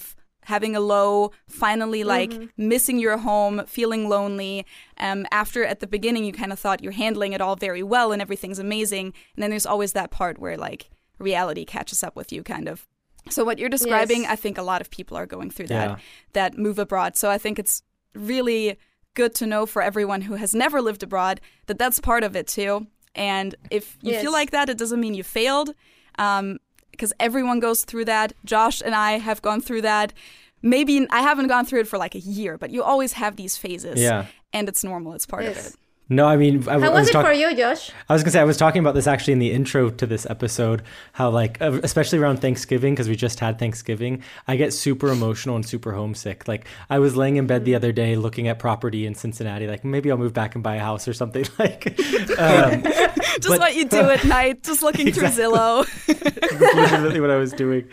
having a low, finally like mm-hmm. missing your home, feeling lonely. Um, after at the beginning you kind of thought you're handling it all very well and everything's amazing, and then there's always that part where like reality catches up with you, kind of. So what you're describing, yes. I think a lot of people are going through that, yeah. that move abroad. So I think it's really good to know for everyone who has never lived abroad that that's part of it too. And if you yes. feel like that, it doesn't mean you failed. Um, because everyone goes through that. Josh and I have gone through that. Maybe I haven't gone through it for like a year, but you always have these phases. Yeah. And it's normal. It's part yes. of it. No, I mean... I, how I was, was it talk- for you, Josh? I was going to say, I was talking about this actually in the intro to this episode, how like, especially around Thanksgiving, because we just had Thanksgiving, I get super emotional and super homesick. Like, I was laying in bed the other day looking at property in Cincinnati, like, maybe I'll move back and buy a house or something. Like, um, Just but, what you do at night, just looking exactly. through Zillow. That's literally what I was doing.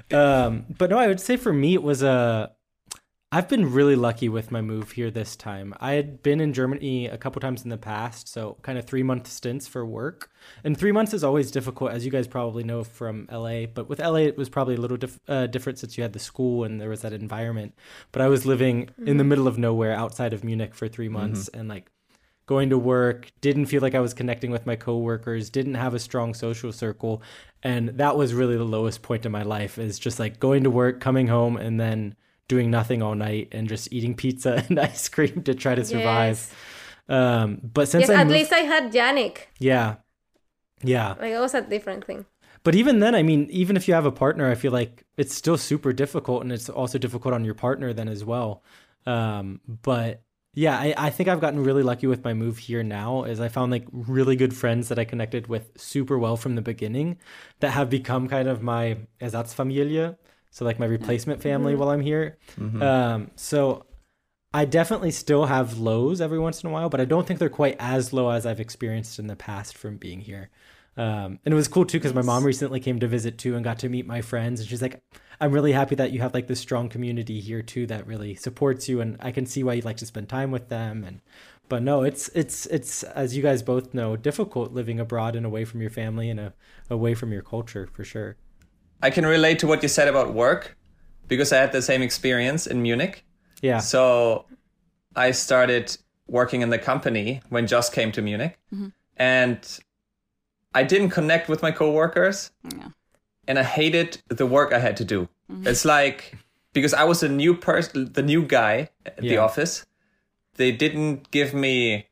Um, but no, I would say for me, it was a... I've been really lucky with my move here this time. I had been in Germany a couple times in the past, so kind of three-month stints for work. And three months is always difficult, as you guys probably know from L A. But with L A, it was probably a little dif- uh, different since you had the school and there was that environment. But I was living mm-hmm. in the middle of nowhere outside of Munich for three months mm-hmm. and like going to work, didn't feel like I was connecting with my coworkers, didn't have a strong social circle. And that was really the lowest point in my life, is just like going to work, coming home, and then doing nothing all night and just eating pizza and ice cream to try to survive. Yes. Um, but since yes, I at moved, least I had Yannick. Yeah. Yeah. Like it was a different thing. But even then, I mean, even if you have a partner, I feel like it's still super difficult, and it's also difficult on your partner then as well. Um, but yeah, I, I think I've gotten really lucky with my move here now, as I found like really good friends that I connected with super well from the beginning that have become kind of my Ersatzfamilie. So like my replacement family mm-hmm. while I'm here. Mm-hmm. Um, so I definitely still have lows every once in a while, but I don't think they're quite as low as I've experienced in the past from being here. Um, and it was cool too, because my mom recently came to visit too and got to meet my friends. And she's like, I'm really happy that you have like this strong community here too that really supports you. And I can see why you'd like to spend time with them. And But no, it's, it's, it's as you guys both know, difficult living abroad and away from your family and a, away from your culture for sure. I can relate to what you said about work, because I had the same experience in Munich. Yeah. So I started working in the company when Josh came to Munich. Mm-hmm. And I didn't connect with my coworkers. Yeah. And I hated the work I had to do. Mm-hmm. It's like, because I was a new person, the new guy at yeah. the office, they didn't give me,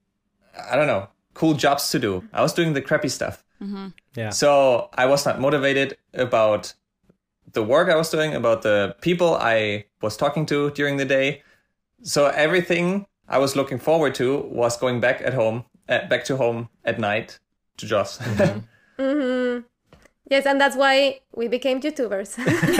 I don't know, cool jobs to do. I was doing the crappy stuff. Mm-hmm. Yeah. So I was not motivated about the work I was doing, about the people I was talking to during the day. So everything I was looking forward to was going back at home, uh, back to home at night to Josh. Mm-hmm. mm-hmm. Yes, and that's why we became YouTubers.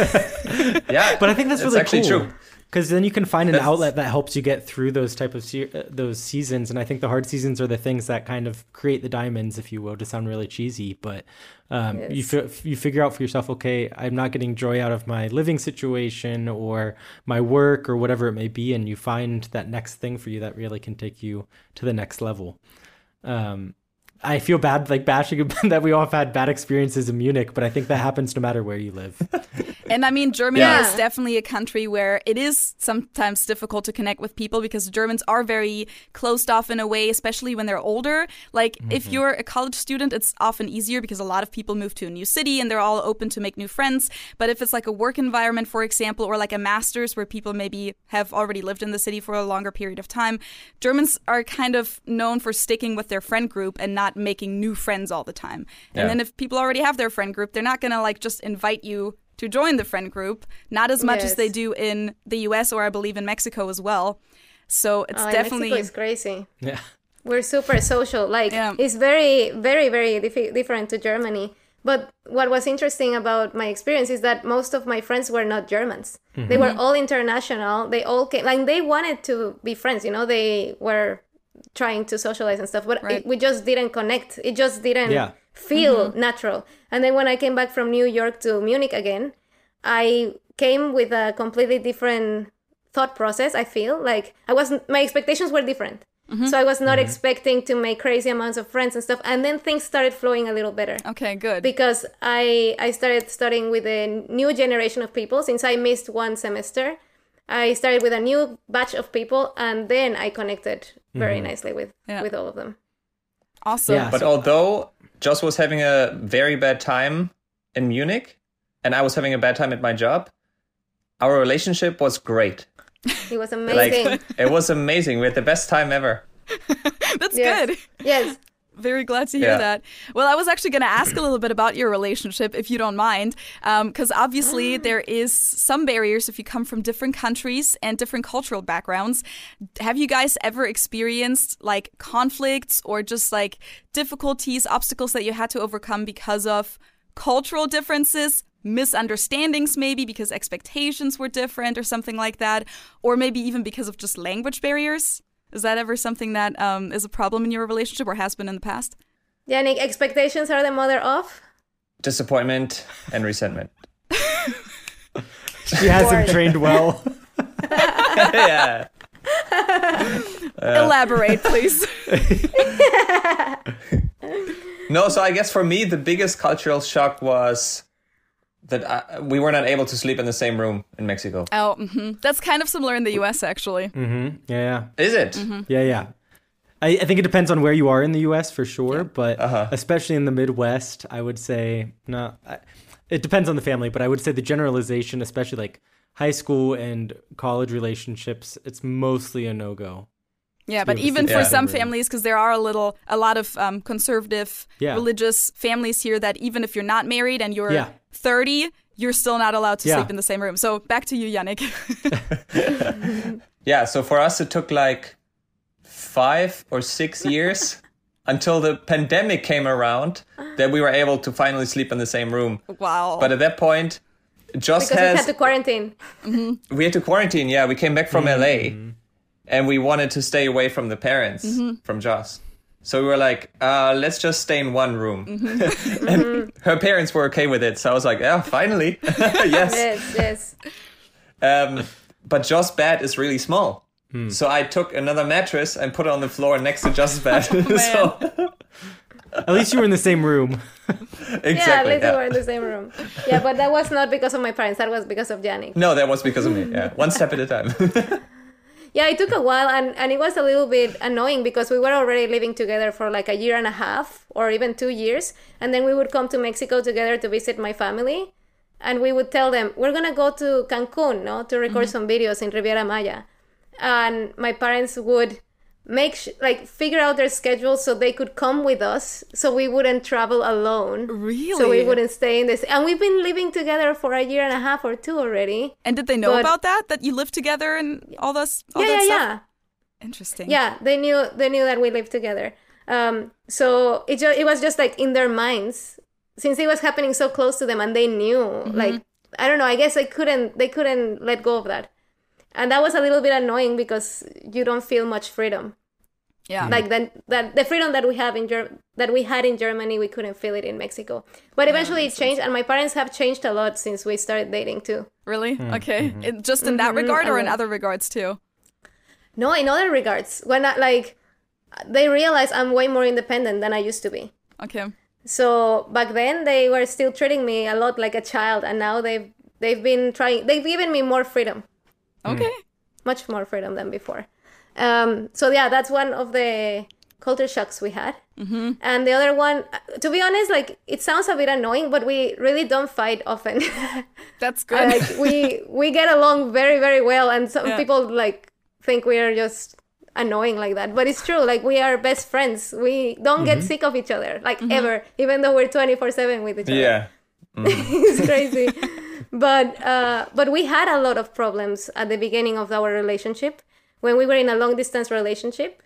Yeah, but I think that's really actually cool. True. Because then you can find an That's... outlet that helps you get through those type of se- uh, those seasons, and I think the hard seasons are the things that kind of create the diamonds, if you will, to sound really cheesy. But um, yes. you fi- you figure out for yourself, okay, I'm not getting joy out of my living situation or my work or whatever it may be, and you find that next thing for you that really can take you to the next level. Um, I feel bad, like bashing that we all have had bad experiences in Munich, but I think that happens no matter where you live. And I mean, Germany yeah. is definitely a country where it is sometimes difficult to connect with people because Germans are very closed off in a way, especially when they're older. Like mm-hmm. if you're a college student, it's often easier because a lot of people move to a new city and they're all open to make new friends. But if it's like a work environment, for example, or like a master's where people maybe have already lived in the city for a longer period of time, Germans are kind of known for sticking with their friend group and not making new friends all the time. And yeah. then if people already have their friend group, they're not going to like just invite you to join the friend group, not as much yes. as they do in the U S or I believe in Mexico as well. So it's oh, definitely... Mexico is crazy. Yeah. We're super social. Like, yeah. it's very, very, very dif- different to Germany. But what was interesting about my experience is that most of my friends were not Germans. Mm-hmm. They were all international. They all came, like, they wanted to be friends, you know, they were trying to socialize and stuff, but right. it, we just didn't connect. It just didn't yeah. feel mm-hmm. natural. And then when I came back from New York to Munich again, I came with a completely different thought process. I feel like I wasn't, my expectations were different. Mm-hmm. So I was not mm-hmm. expecting to make crazy amounts of friends and stuff. And then things started flowing a little better. Okay, good. Because I I started studying with a new generation of people. Since I missed one semester, I started with a new batch of people, and then I connected very mm-hmm. nicely with, yeah. with all of them. Awesome. Yeah, but so, although Joss was having a very bad time in Munich, and I was having a bad time at my job, our relationship was great. It was amazing. Like, it was amazing. We had the best time ever. That's yes. good. Yes. Very glad to hear yeah. that. Well, I was actually going to ask a little bit about your relationship, if you don't mind, because um, obviously there is some barriers if you come from different countries and different cultural backgrounds. Have you guys ever experienced like conflicts or just like difficulties, obstacles that you had to overcome because of cultural differences, misunderstandings maybe because expectations were different or something like that, or maybe even because of just language barriers? Is that ever something that um, is a problem in your relationship or has been in the past? Yannick, expectations are the mother of? Disappointment and resentment. She hasn't trained well. Yeah. Uh, Elaborate, please. No, so I guess for me, the biggest cultural shock was that I, we were not able to sleep in the same room in Mexico. Oh, mm-hmm. That's kind of similar in the U S, actually. Mm-hmm. Yeah, yeah. Is it? Mm-hmm. Yeah, yeah. I, I think it depends on where you are in the U S for sure, yeah. but uh-huh. especially in the Midwest, I would say, no, I, it depends on the family, but I would say the generalization, especially like high school and college relationships, it's mostly a no-go. Yeah, but even for yeah. some families, because there are a little, a lot of um, conservative yeah. religious families here that even if you're not married and you're yeah. thirty, you're still not allowed to yeah. sleep in the same room. So back to you, Yannick. Yeah, so for us, it took like five or six years until the pandemic came around that we were able to finally sleep in the same room. Wow. But at that point, Joss because has... we had to quarantine. Mm-hmm. We had to quarantine, yeah. We came back from mm-hmm. L A. And we wanted to stay away from the parents, mm-hmm. from Joss. So we were like, uh, let's just stay in one room. Mm-hmm. And mm-hmm. her parents were okay with it. So I was like, yeah, finally. Yes. Yes, yes. Um, but Joss' bed is really small. Hmm. So I took another mattress and put it on the floor next to Joss' bed. Oh, so at least you were in the same room. Exactly. Yeah, at least yeah. we were in the same room. Yeah, but that was not because of my parents. That was because of Yannick. No, that was because of me. Yeah, one step at a time. Yeah, it took a while, and, and it was a little bit annoying because we were already living together for like a year and a half or even two years. And then we would come to Mexico together to visit my family. And we would tell them, we're going to go to Cancun, no, to record mm-hmm. some videos in Riviera Maya. And my parents would make sh- like figure out their schedule so they could come with us, so we wouldn't travel alone. Really? So we wouldn't stay in this. And we've been living together for a year and a half or two already. And did they know but, about that? That you live together and all this? All yeah, that yeah, stuff? yeah. Interesting. Yeah, they knew. They knew that we lived together. Um, so it ju- it was just like in their minds, since it was happening so close to them, and they knew. Mm-hmm. Like I don't know. I guess they couldn't. They couldn't let go of that. And that was a little bit annoying because you don't feel much freedom. Yeah. Like that, that the freedom that we have in Ger- that we had in Germany, we couldn't feel it in Mexico. But eventually yeah, it changed, sense. And my parents have changed a lot since we started dating too. Really? Mm-hmm. Okay. Mm-hmm. It, just in that mm-hmm. regard or in other regards too? No, in other regards. When I, like, they realize I'm way more independent than I used to be. Okay. So back then they were still treating me a lot like a child, and now they've they've been trying. They've given me more freedom. Okay. Much more freedom than before. Um, so yeah, that's one of the culture shocks we had. Mm-hmm. And the other one, to be honest, like it sounds a bit annoying, but we really don't fight often. That's good. Like we we get along very, very well, and some yeah. people like think we are just annoying like that, but it's true. Like we are best friends. We don't mm-hmm. get sick of each other, like mm-hmm. ever, even though we're twenty-four seven with each other. Yeah. Mm. It's crazy. But uh, but we had a lot of problems at the beginning of our relationship when we were in a long distance relationship,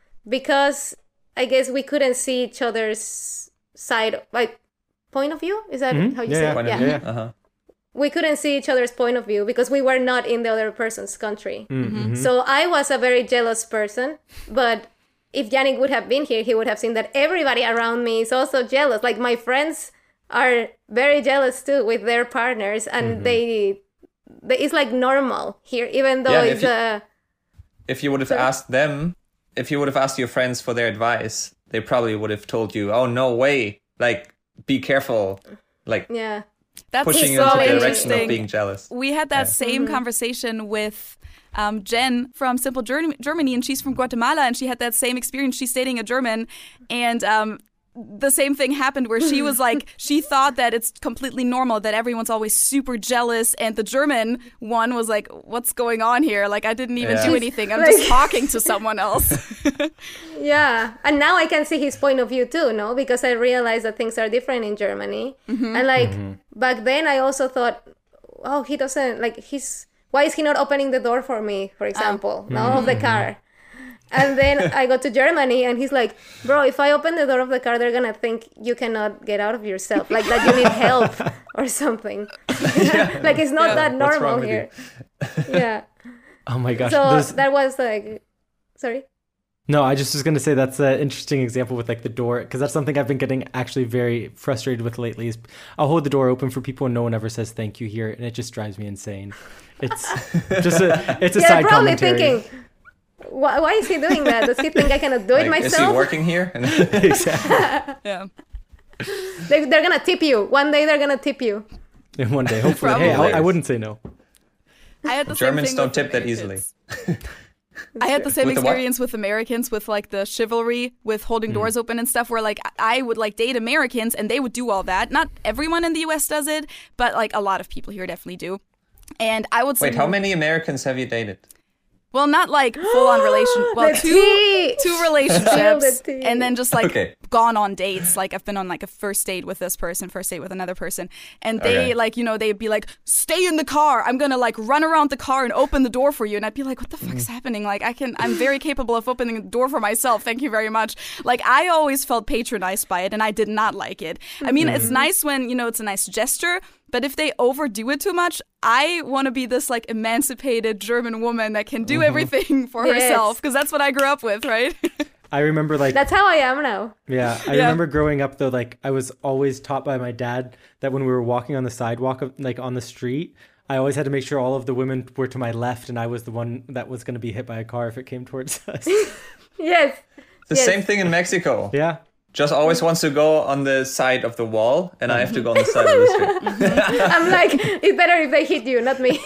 because I guess we couldn't see each other's side, like point of view. Is that mm-hmm. how you yeah, say yeah. it? Yeah. Yeah. yeah. Uh-huh. We couldn't see each other's point of view because we were not in the other person's country. Mm-hmm. So I was a very jealous person, but if Yannick would have been here, he would have seen that everybody around me is also jealous. Like my friends are very jealous too with their partners, and mm-hmm. they, they it's like normal here, even though yeah, it's if you, a. If you would have sorry? asked them if you would have asked your friends for their advice, they probably would have told you, "Oh, no way! Like, be careful!" Like, Yeah. That's pushing you so into the direction interesting. of being jealous. We had that Yeah. same conversation with um, Jen from Simple Ger- Germany, and she's from Guatemala, and she had that same experience. She's dating a German, and um, the same thing happened where she was like, she thought that it's completely normal, that everyone's always super jealous, and the German one was like, what's going on here? Like, I didn't even Yeah. do anything. I'm Like- just talking to someone else. Yeah, and now I can see his point of view too, no? Because I realized that things are different in Germany. And like back then I also thought, oh, he doesn't, like, he's, why is he not opening the door for me, for example, no, of the car? And then I go to Germany and he's like, bro, if I open the door of the car, they're gonna think you cannot get out of yourself, like that you need help or something. Like, it's not Yeah, that what's normal wrong with here. Yeah. Oh my gosh. So There's- that was like, sorry? No, I just was going to say that's an interesting example with like the door, because that's something I've been getting actually very frustrated with lately. Is I'll hold the door open for people and no one ever says thank you here, and it just drives me insane. It's just a it's a Yeah, side probably commentary. thinking, why, why is he doing that? Does he think I cannot do it Like, is he myself? working here? Exactly. Yeah. They, they're gonna tip you. One day they're gonna tip you. And one day, hopefully, hey, Probably. I, I wouldn't say no. I had the Germans same thing don't with tip that easily. Americans. I had the same With the what? experience with Americans, with like the chivalry, with holding Mm. doors open and stuff, where like I would like date Americans and they would do all that. Not everyone in the U S does it, but like a lot of people here definitely do. And I would say, Wait, how many Americans have you dated? well, not like full on relation, well, The two tea! two relationships, The tea. and then just like Okay. gone on dates. Like I've been on like a first date with this person, first date with another person, and they Okay. like, you know, they'd be like, "Stay in the car. I'm gonna like run around the car and open the door for you." And I'd be like, "What the fuck's happening? Like I can, I'm very capable of opening the door for myself. Thank you very much." Like I always felt patronized by it, and I did not like it. I mean, it's nice when, you know, it's a nice gesture. But if they overdo it too much, I want to be this like emancipated German woman that can do everything for Yes. herself, because that's what I grew up with, right? I remember like That's how I am now. yeah, I Yeah. remember growing up though, like I was always taught by my dad that when we were walking on the sidewalk of like on the street, I always had to make sure all of the women were to my left and I was the one that was going to be hit by a car if it came towards us. Yes. The Yes. same thing in Mexico. Yeah. Just always wants to go on the side of the wall, and I have to go on the side of the street. I'm like, it's better if they hit you, not me.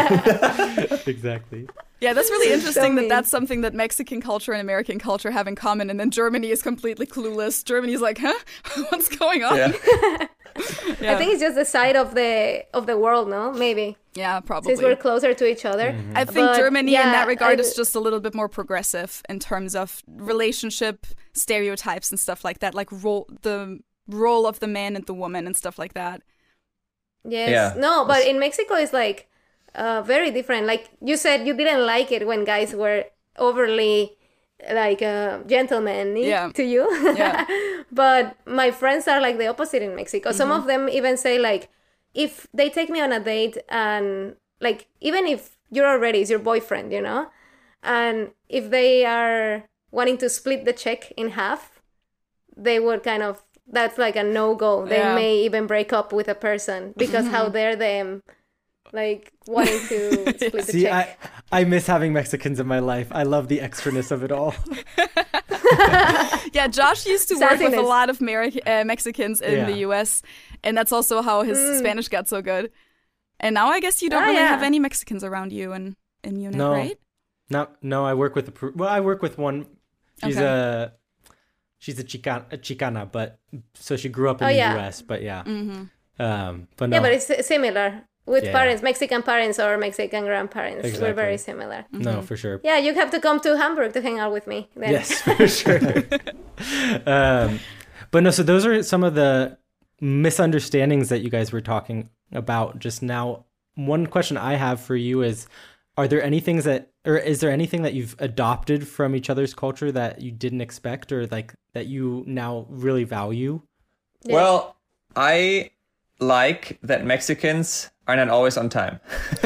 Exactly. Yeah, that's really interesting that mean. that's something that Mexican culture and American culture have in common, and then Germany is completely clueless. Germany's like, huh? What's going on? Yeah. Yeah. I think it's just the side of the of the world, no? Maybe. Yeah, probably. Since we're closer to each other. I think But, Germany in yeah, that regard I- is just a little bit more progressive in terms of relationship stereotypes and stuff like that, like role the role of the man and the woman and stuff like that. Yes. Yeah. No, but in Mexico it's like uh, very different. Like you said, you didn't like it when guys were overly like uh, gentlemanly Yeah. to you. Yeah. But my friends are like the opposite in Mexico. Some of them even say like, if they take me on a date and like, even if you're already is your boyfriend, you know, and if they are wanting to split the check in half, they would kind of, that's like a no-go. They Yeah. may even break up with a person because how dare them like wanting to split the See, check. I I miss having Mexicans in my life. I love the extraness of it all. Yeah, Josh used to work with a Sassiness. lot of Ameri- uh, Mexicans in Yeah. the U S, and that's also how his Spanish got so good. And now I guess you don't Ah, really yeah. have any Mexicans around you in, in Munich, No. right? No, no, I work with a Peru- well, I work with one. She's Okay. a she's a Chicana, a Chicana, but so she grew up in Oh, the yeah. U S. But yeah, Mm-hmm. um, but no, Yeah, but it's si- similar with Yeah. parents, Mexican parents or Mexican grandparents. We're very Exactly. similar. no, for sure. Yeah, you have to come to Hamburg to hang out with me. Then. Yes, for sure. um, but no, so those are some of the misunderstandings that you guys were talking about just now. One question I have for you is, are there any things that, or is there anything that you've adopted from each other's culture that you didn't expect, or like that you now really value? Yeah. Well, I like that Mexicans are not always on time.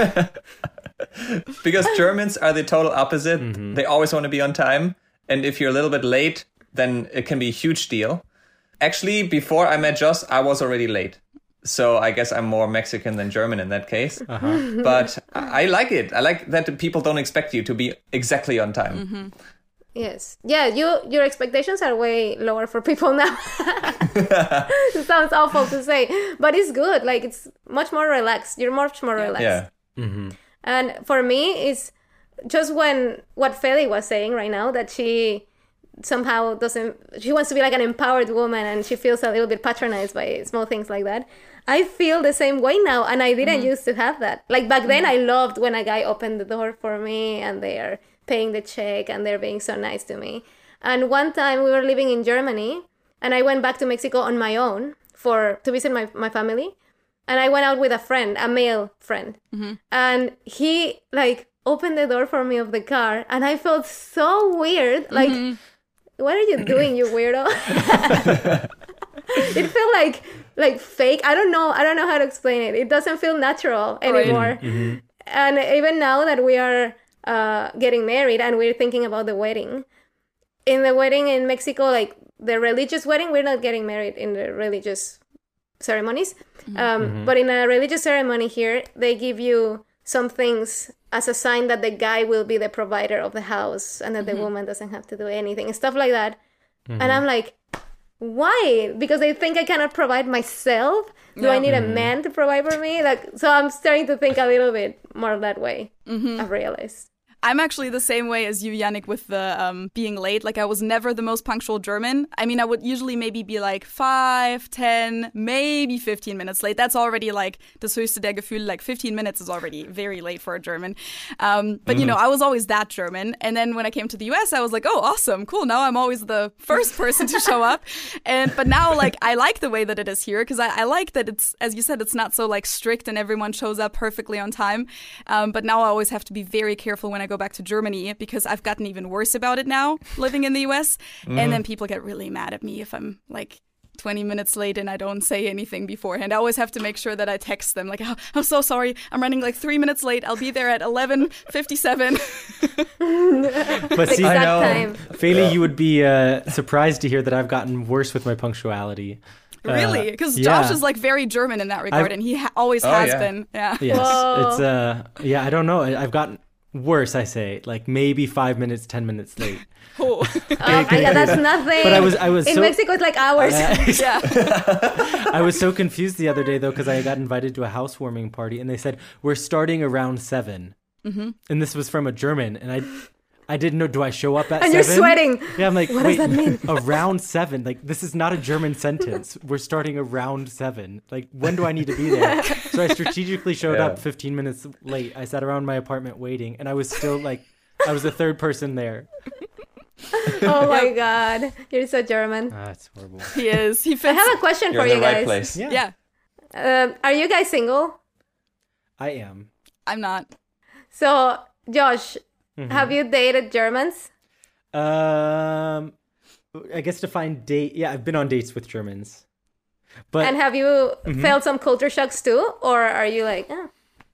Because Germans are the total opposite. They always want to be on time. And if you're a little bit late, then it can be a huge deal. Actually, before I met Joss, I was already late. So I guess I'm more Mexican than German in that case. Uh-huh. But I I like it. I like that people don't expect you to be exactly on time. Yes. Yeah, you your expectations are way lower for people now. It sounds awful to say, but it's good. Like, it's much more relaxed. You're much more relaxed. Yeah. Mm-hmm. And for me, it's just when what Feli was saying right now, that she somehow doesn't, she wants to be like an empowered woman and she feels a little bit patronized by small things like that. I feel the same way now, and I didn't mm-hmm. used to have that. Like, back then, mm-hmm. I loved when a guy opened the door for me and they're paying the check and they're being so nice to me. And one time we were living in Germany and I went back to Mexico on my own for to visit my, my family. And I went out with a friend, a male friend. Mm-hmm. And he, like, opened the door for me of the car. And I felt so weird. Like, mm-hmm. what are you doing, you weirdo? It felt like like fake. I don't know. I don't know how to explain it. It doesn't feel natural anymore. Mm-hmm. And even now that we are uh, getting married and we're thinking about the wedding, in the wedding in Mexico, like the religious wedding, we're not getting married in the religious ceremonies. Um, mm-hmm. But in a religious ceremony here, they give you some things as a sign that the guy will be the provider of the house and that mm-hmm. the woman doesn't have to do anything and stuff like that. Mm-hmm. And I'm like, why? Because they think I cannot provide myself? Do yeah. I need mm-hmm. a man to provide for me? Like, so I'm starting to think a little bit more that way. Mm-hmm. I've realized. I'm actually the same way as you, Yannick, with the um, being late. Like, I was never the most punctual German. I mean, I would usually maybe be like five, ten, maybe fifteen minutes late. That's already like das höchste der Gefühle. Like, fifteen minutes is already very late for a German. Um, but, mm-hmm. you know, I was always that German. And then when I came to the U S, I was like, oh, awesome, cool. Now I'm always the first person to show up. And But now, like, I like the way that it is here because I, I like that it's, as you said, it's not so, like, strict and everyone shows up perfectly on time. Um, but now I always have to be very careful when I go back to Germany because I've gotten even worse about it now living in the U S. Mm-hmm. And then people get really mad at me if I'm like twenty minutes late and I don't say anything beforehand. I always have to make sure that I text them like, oh, I'm so sorry, I'm running like three minutes late. I'll be there at eleven fifty-seven. But see, I know, Feli, yeah. you would be uh, surprised to hear that I've gotten worse with my punctuality. Really? Because uh, yeah. Josh is like very German in that regard, I've, and he ha- always oh, has yeah. been. Yeah. Yes. Whoa. It's uh, yeah. I don't know. I've gotten worse. I say like maybe five minutes, ten minutes late. Oh, oh yeah, that's nothing. But I was, I was in so, Mexico. It's like hours. Uh, yeah. I was so confused the other day though because I got invited to a housewarming party, and they said we're starting around seven, mm-hmm. and this was from a German, and I. I didn't know, do I show up at and seven? And you're sweating. Yeah, I'm like, what wait, does that mean? Around seven? Like, this is not a German sentence. We're starting around seven. Like, when do I need to be there? So I strategically showed yeah. up fifteen minutes late. I sat around my apartment waiting, and I was still like, I was the third person there. Oh my God. You're so German. Ah, that's horrible. He is. He fits. I have a question you're for in you the guys. Right place. Yeah. yeah. Uh, are you guys single? I am. I'm not. So, Josh, mm-hmm. have you dated Germans? Um, I guess to find date. Yeah, I've been on dates with Germans. But and have you mm-hmm. felt some culture shocks too, or are you like? Oh.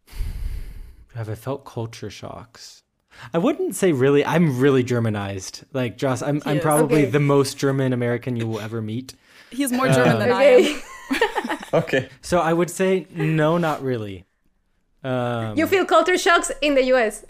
Have I felt culture shocks? I wouldn't say really. I'm really Germanized. Like Joss, I'm. He I'm is. probably okay. the most German American you will ever meet. He's more German uh, than okay. I am. Okay. So I would say no, not really. Um, you feel culture shocks in the U S?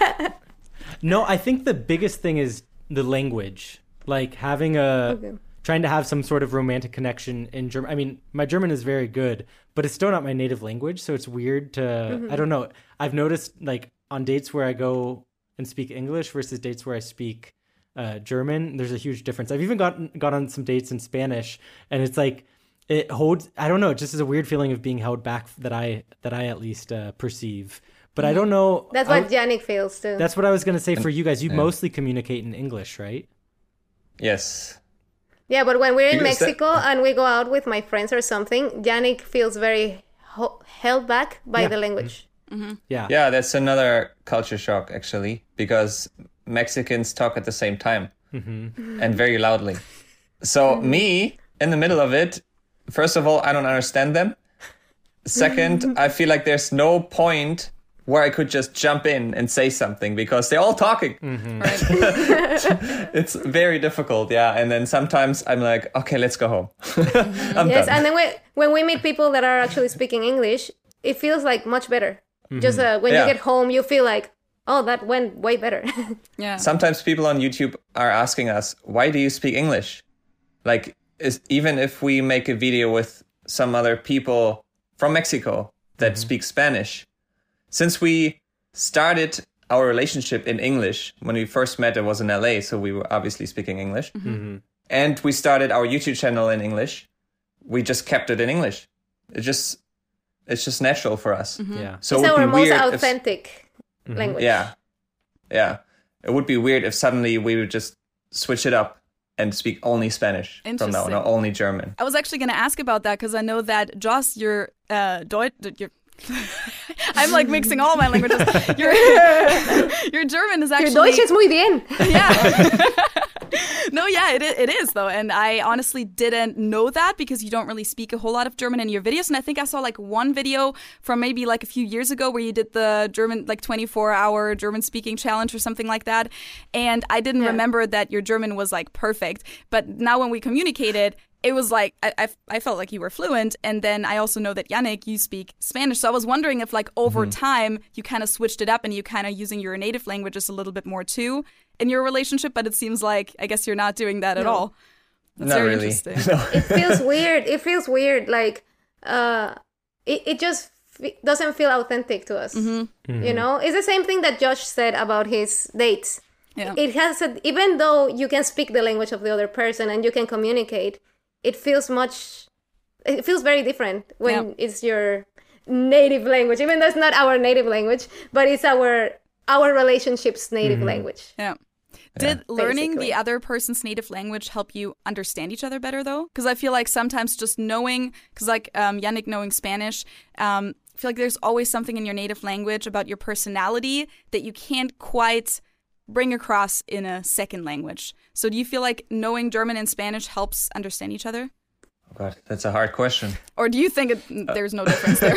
No, I think the biggest thing is the language. Like having a, okay. trying to have some sort of romantic connection in German. I mean, my German is very good, but it's still not my native language. So it's weird to, mm-hmm. I don't know. I've noticed like on dates where I go and speak English versus dates where I speak uh, German, there's a huge difference. I've even gotten, got on some dates in Spanish, and it's like, it holds, I don't know, it just is a weird feeling of being held back that I, that I at least uh, perceive. But I don't know. That's what I, Yannick feels too. That's what I was going to say for you guys. You yeah. mostly communicate in English, right? Yes. Yeah, but when we're in because Mexico that... and we go out with my friends or something, Yannick feels very ho- held back by yeah. the language. Mm-hmm. Yeah. Yeah, that's another culture shock, actually, because Mexicans talk at the same time mm-hmm. and very loudly. So mm-hmm. me, in the middle of it, first of all, I don't understand them. Second, I feel like there's no point where I could just jump in and say something because they're all talking. Mm-hmm. Right. It's very difficult, yeah. And then sometimes I'm like, okay, let's go home. I'm yes, done. And then we, when we meet people that are actually speaking English, it feels like much better. Mm-hmm. Just uh, when yeah. you get home, you feel like, oh, that went way better. Yeah. Sometimes people on YouTube are asking us, why do you speak English? Like, is, even if we make a video with some other people from Mexico that Mm-hmm. speak Spanish, since we started our relationship in English, when we first met, it was in L A, so we were obviously speaking English. Mm-hmm. And we started our YouTube channel in English. We just kept it in English. It just, it's just natural for us. Yeah. So It's it would our be most weird if, authentic language. yeah, yeah. It would be weird if suddenly we would just switch it up and speak only Spanish from now on, or Interesting. only German. I was actually going to ask about that because I know that Joss, your uh, Deut, your I'm like mixing all my languages. Your your German is Your actually Deutsch is muy bien. yeah. No, yeah, it, i- it is, though. And I honestly didn't know that because you don't really speak a whole lot of German in your videos. And I think I saw like one video from maybe like a few years ago where you did the German, like twenty-four hour German speaking challenge or something like that. And I didn't Yeah. remember that your German was like perfect. But now when we communicated, it was like, I, I, I felt like you were fluent. And then I also know that Yannick, you speak Spanish. So I was wondering if like over time you kind of switched it up and you kind of using your native languages a little bit more too in your relationship. But it seems like, I guess you're not doing that at No. all. That's Not very really. interesting. No. It feels weird. It feels weird. Like, uh, it, it just f- doesn't feel authentic to us. You know, it's the same thing that Josh said about his dates. Yeah. It has, a, even though you can speak the language of the other person and you can communicate, it feels much, it feels very different when Yeah. it's your native language, even though it's not our native language, but it's our, our relationship's native language. Yeah. Did learning Basically. the other person's native language help you understand each other better, though? Because I feel like sometimes just knowing, because like um, Yannick knowing Spanish, um, I feel like there's always something in your native language about your personality that you can't quite bring across in a second language. So do you feel like knowing German and Spanish helps understand each other? Oh God, that's a hard question. Or do you think it, there's no difference there?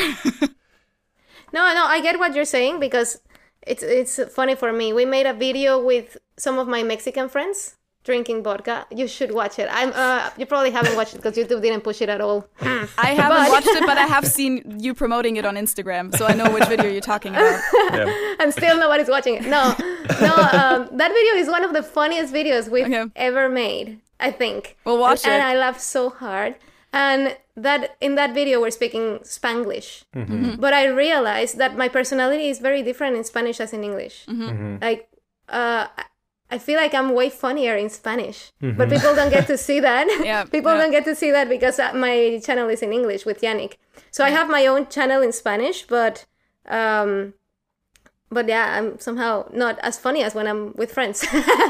No, no, I get what you're saying because it's it's funny for me. We made a video with some of my Mexican friends drinking vodka. You should watch it. I'm uh, you probably haven't watched it because YouTube didn't push it at all. I haven't watched it, but I have seen you promoting it on Instagram, so I know which video you're talking about. Yeah. And still nobody's watching it. No, no, um, that video is one of the funniest videos we've Okay. ever made, I think. We'll watch and, it. And I laughed so hard. And that in that video we're speaking Spanglish, but I realized that my personality is very different in Spanish as in English. Like, uh, I feel like I'm way funnier in Spanish, but people don't get to see that. Yeah, people yeah. don't get to see that because uh, my channel is in English with Yannick. So I have my own channel in Spanish, but um, but yeah, I'm somehow not as funny as when I'm with friends.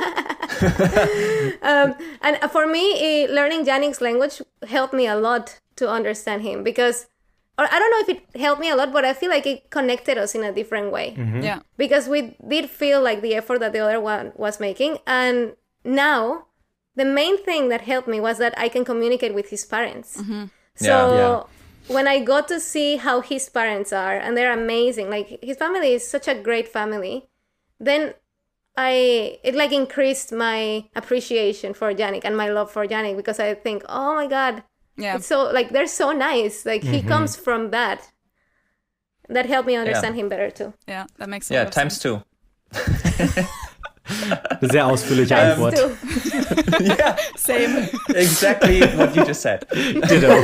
um, and for me, eh, learning Yannick's language helped me a lot to understand him because, or I don't know if it helped me a lot, but I feel like it connected us in a different way Yeah. because we did feel like the effort that the other one was making. And now the main thing that helped me was that I can communicate with his parents. So Yeah. Yeah. when I got to see how his parents are, and they're amazing, like his family is such a great family, then I it like increased my appreciation for Yannick and my love for Yannick because I think, oh my God, Yeah. it's so like they're so nice. Like he comes from that. That helped me understand him better too. Yeah, that makes a Yeah, lot of times sense. two. Sehr ausführliche Antwort. Too. Yeah, Same. exactly what you just said. Ditto.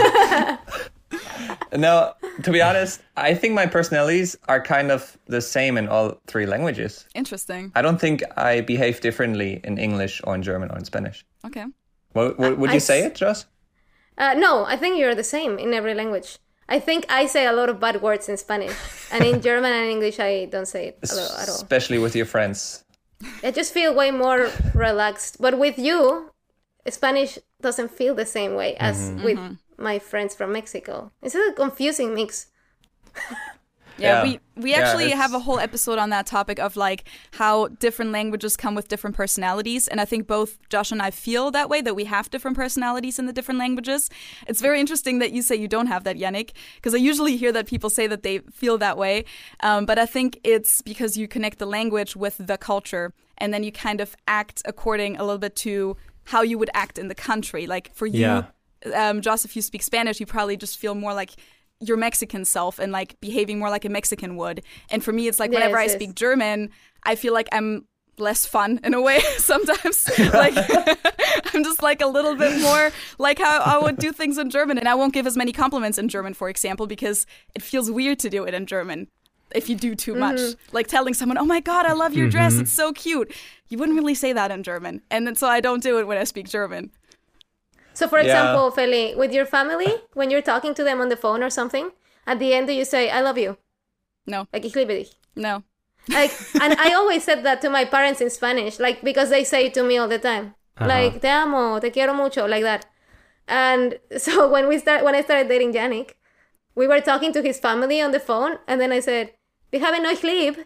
No, to be honest, I think my personalities are kind of the same in all three languages. Interesting. I don't think I behave differently in English or in German or in Spanish. Okay. Well, would, would I you say s- it, Joss? Uh, no, I think you're the same in every language. I think I say a lot of bad words in Spanish, and in German and English I don't say it a lot at all. Especially with your friends. I just feel way more relaxed. But with you, Spanish doesn't feel the same way as with my friends from Mexico. It's a confusing mix. Yeah, Yeah. we we Yeah, actually it's- have a whole episode on that topic of like how different languages come with different personalities, and I think both Josh and I feel that way, that we have different personalities in the different languages. It's very interesting that you say you don't have that, Yannick, because I usually hear that people say that they feel that way, um, but I think it's because you connect the language with the culture, and then you kind of act according a little bit to how you would act in the country. Like for you, Yeah. um, Josh, if you speak Spanish, you probably just feel more like your Mexican self and like behaving more like a Mexican would. And for me, it's like Yes, whenever I yes. speak German, I feel like I'm less fun in a way sometimes. Like I'm just like a little bit more like how I would do things in German, and I won't give as many compliments in German, for example, because it feels weird to do it in German if you do too much. Mm-hmm. Like telling someone, oh my God, I love your mm-hmm. dress, it's so cute. You wouldn't really say that in German, and then, so I don't do it when I speak German. So for example, yeah. Feli, with your family, when you're talking to them on the phone or something, at the end do you say I love you? No. Like ich liebe dich? No. Like, and I always said that to my parents in Spanish, like, because they say it to me all the time. Uh-huh. Like, te amo, te quiero mucho, like that. And so when we start, when I started dating Yannick, we were talking to his family on the phone, and then I said, wir haben euch lieb.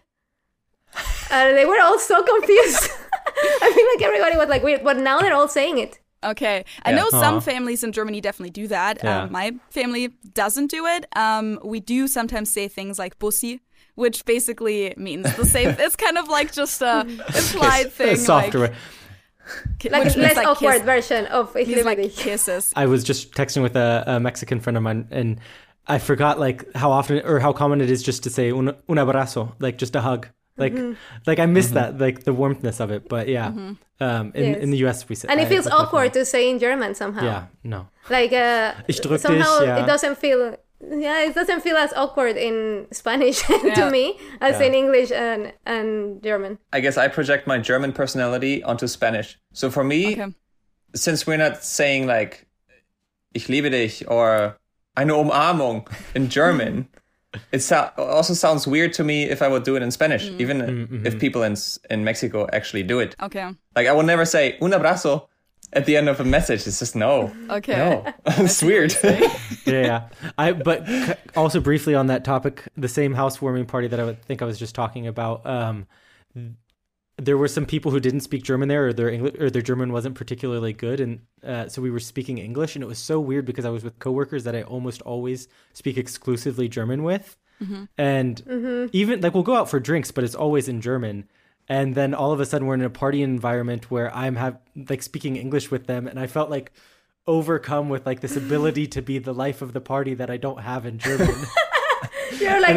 And they were all so confused. I feel like everybody was like weird, but now they're all saying it. Okay. I yeah. know uh-huh. some families in Germany definitely do that. Yeah. Um, my family doesn't do it. Um, we do sometimes say things like Bussi, which basically means the same. It's kind of like just a implied thing. A softer like, way. Like less like awkward kiss. version of like kisses. I was just texting with a, a Mexican friend of mine, and I forgot like how often or how common it is just to say un, un abrazo, like just a hug. Like, mm-hmm. like I miss mm-hmm. that, like the warmthness of it. But yeah, mm-hmm. um, in yes. in the U S we say, and it feels I, awkward to say in German somehow. Yeah, no. Like uh, ich drück somehow dich, yeah. it doesn't feel. Yeah, it doesn't feel as awkward in Spanish yeah. to me as yeah. in English and and German. I guess I project my German personality onto Spanish. So for me, okay. since we're not saying like ich liebe dich or eine Umarmung in German. It so- also sounds weird to me if I would do it in Spanish, mm. even mm-hmm. if people in in Mexico actually do it. Okay. Like I would never say un abrazo at the end of a message. It's just no. Okay. No. It's weird. yeah, yeah. I but also briefly on that topic, the same housewarming party that I would think I was just talking about. Um, there were some people who didn't speak German there, or their English or their German wasn't particularly good, and uh, so we were speaking English, and it was so weird because I was with coworkers that I almost always speak exclusively German with, mm-hmm. and mm-hmm. even like we'll go out for drinks, but it's always in German, and then all of a sudden we're in a party environment where I'm have like speaking English with them, and I felt like overcome with like this ability to be the life of the party that I don't have in German. You're like,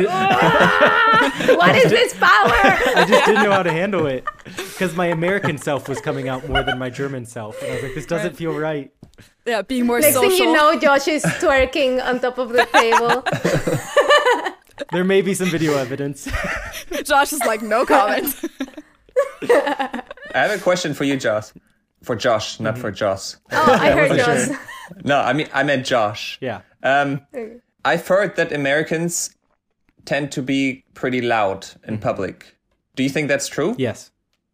what is this power? I just didn't know how to handle it because my American self was coming out more than my German self. And I was like, this doesn't feel right. Yeah, being more Next social. Next thing you know, Josh is twerking on top of the table. There may be some video evidence. Josh is like, no comment. I have a question for you, Josh. For Josh, not mm-hmm. for Josh. Oh, I heard Josh. Sure. No, I mean, I meant Josh. Yeah. Um, I've heard that Americans tend to be pretty loud in mm-hmm. public. Do you think that's true? Yes.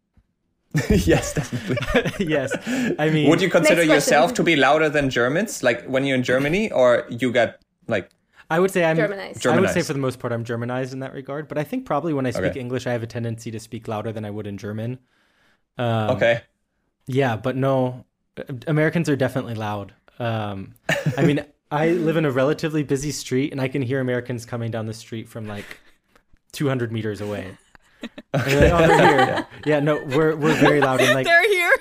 Yes, definitely. Yes. I mean, would you consider yourself to be louder than Germans? Like when you're in Germany, or you got like... I would say I'm Germanized. Germanized. I would say for the most part I'm Germanized in that regard. But I think probably when I speak okay. English, I have a tendency to speak louder than I would in German. Um, okay. Yeah, but no, Americans are definitely loud. Um, I mean... I live in a relatively busy street, and I can hear Americans coming down the street from like two hundred meters away. Okay. Like, oh, they're here. Yeah. yeah, no, we're we're very loud. And like they're here.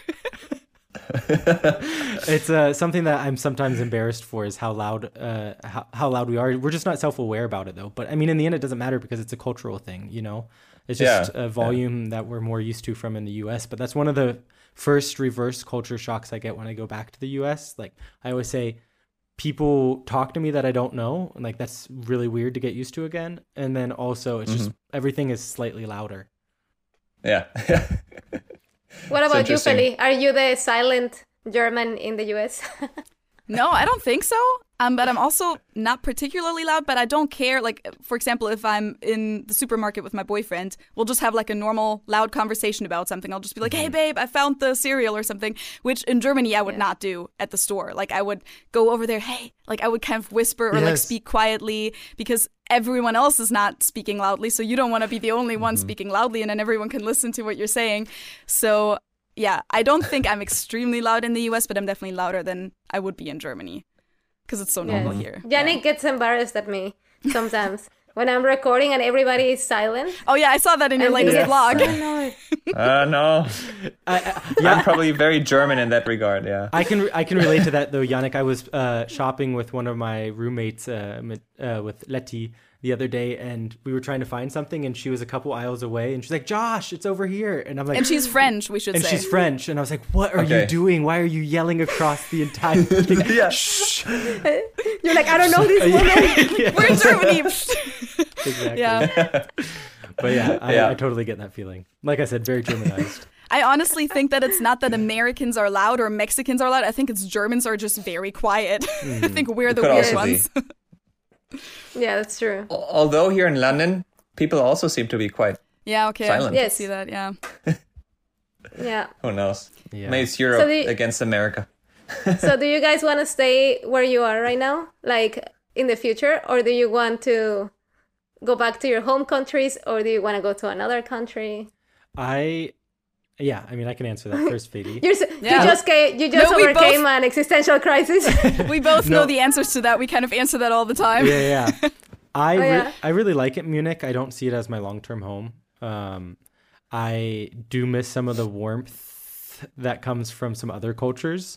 It's uh, something that I'm sometimes embarrassed for is how loud uh, how, how loud we are. We're just not self-aware about it, though. But I mean, in the end, it doesn't matter because it's a cultural thing, you know? It's just yeah. a volume yeah. that we're more used to from in the U S. But that's one of the first reverse culture shocks I get when I go back to the U S. Like, I always say, people talk to me that I don't know, and like that's really weird to get used to again. And then also it's just mm-hmm. everything is slightly louder. Yeah. What about you, Feli? Are you the silent German in the U S? No, I don't think so. Um, but I'm also not particularly loud, but I don't care. Like, for example, if I'm in the supermarket with my boyfriend, we'll just have like a normal loud conversation about something. I'll just be like, hey, babe, I found the cereal or something, which in Germany I would yeah. not do at the store. Like, I would go over there, hey, like I would kind of whisper or yes. like speak quietly because everyone else is not speaking loudly. So you don't want to be the only one mm-hmm. speaking loudly and then everyone can listen to what you're saying. So yeah, I don't think I'm extremely loud in the U S, but I'm definitely louder than I would be in Germany. Because it's so normal yes. here. Yannick yeah. gets embarrassed at me sometimes when I'm recording and everybody is silent. Oh yeah, I saw that in your latest yes. vlog. uh, no, I, I, yeah. I'm probably very German in that regard. Yeah, I can I can relate to that though, Yannick. I was uh, shopping with one of my roommates, uh, uh, with Letty the other day, and we were trying to find something, and she was a couple aisles away, and she's like, "Josh, it's over here," and I'm like, and she's French, we should and say, and she's French, and I was like, "What are Okay. you doing? Why are you yelling across the entire thing?" Yeah. Shh. You're like, I don't know this woman. Yeah, we're in Germany. exactly. Yeah. But yeah, I, Yeah. I totally get that feeling. Like I said, very Germanized. I honestly think that it's not that Americans are loud or Mexicans are loud. I think it's Germans are just very quiet. I think we're the Could weird also be. ones. Yeah, that's true. Al- Although here in London, people also seem to be quite. Yeah, okay. Silent. I can Yes. see that, yeah. Yeah. Who knows? Yeah. Maybe it's Europe So the- against America. So do you guys want to stay where you are right now, like in the future, or do you want to go back to your home countries, or do you want to go to another country? I, yeah, I mean, I can answer that first, Feli. You're, s- Yeah. You just came, you just No, we overcame both- an existential crisis. We both No. know the answers to that. We kind of answer that all the time. Yeah, yeah. I Oh, re- yeah? I really like it, Munich. I don't see it as my long term home. Um, I do miss some of the warmth that comes from some other cultures.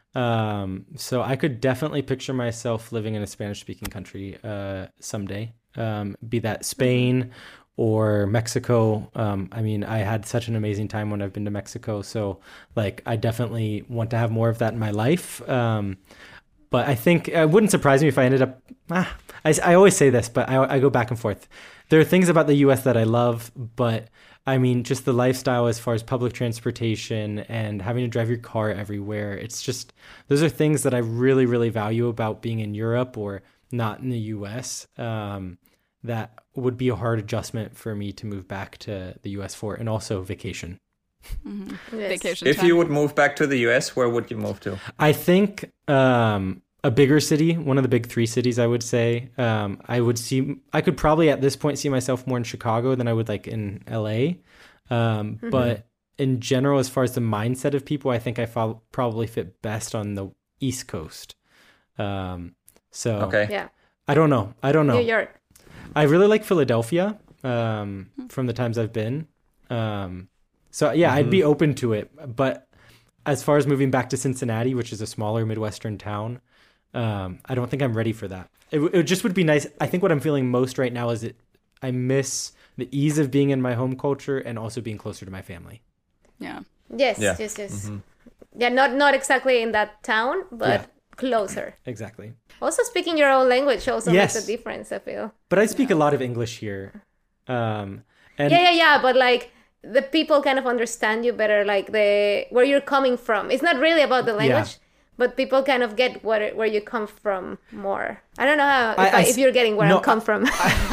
Um, so I could definitely picture myself living in a Spanish speaking country uh, someday. Um, be that Spain or Mexico. Um, I mean, I had such an amazing time when I've been to Mexico. So like, I definitely want to have more of that in my life. Um, But I think it wouldn't surprise me if I ended up. Ah, I, I always say this, but I, I go back and forth. There are things about the U S that I love, but I mean, just the lifestyle as far as public transportation and having to drive your car everywhere. It's just, those are things that I really, really value about being in Europe or not in the U S. Um, that would be a hard adjustment for me to move back to the U S for, and also vacation. Mm-hmm. Yes. Vacation If time. you would move back to the U S, where would you move to? I think um, a bigger city, one of the big three cities, I would say. Um, I would see, I could probably at this point see myself more in Chicago than I would like in L A. Um, Mm-hmm. But in general, as far as the mindset of people, I think I fo- probably fit best on the East Coast. Um, so Okay. Yeah. I don't know. I don't know. New York. I really like Philadelphia um, from the times I've been. Um, so yeah, I'd be open to it. But as far as moving back to Cincinnati, which is a smaller Midwestern town, um, I don't think I'm ready for that. It, w- it just would be nice. I think what I'm feeling most right now is that I miss the ease of being in my home culture and also being closer to my family. Yeah. Yes, Yeah. yes, yes. Yeah, not not exactly in that town, but Yeah. closer. Exactly. Also, speaking your own language also Yes. makes a difference, I feel. But I speak a lot of English here. Um, and Yeah, yeah, yeah. But like the people kind of understand you better, like the where you're coming from. It's not really about the language, but people kind of get what where you come from more. I don't know how if, I- I, I if s- you're getting where no, I'm come from.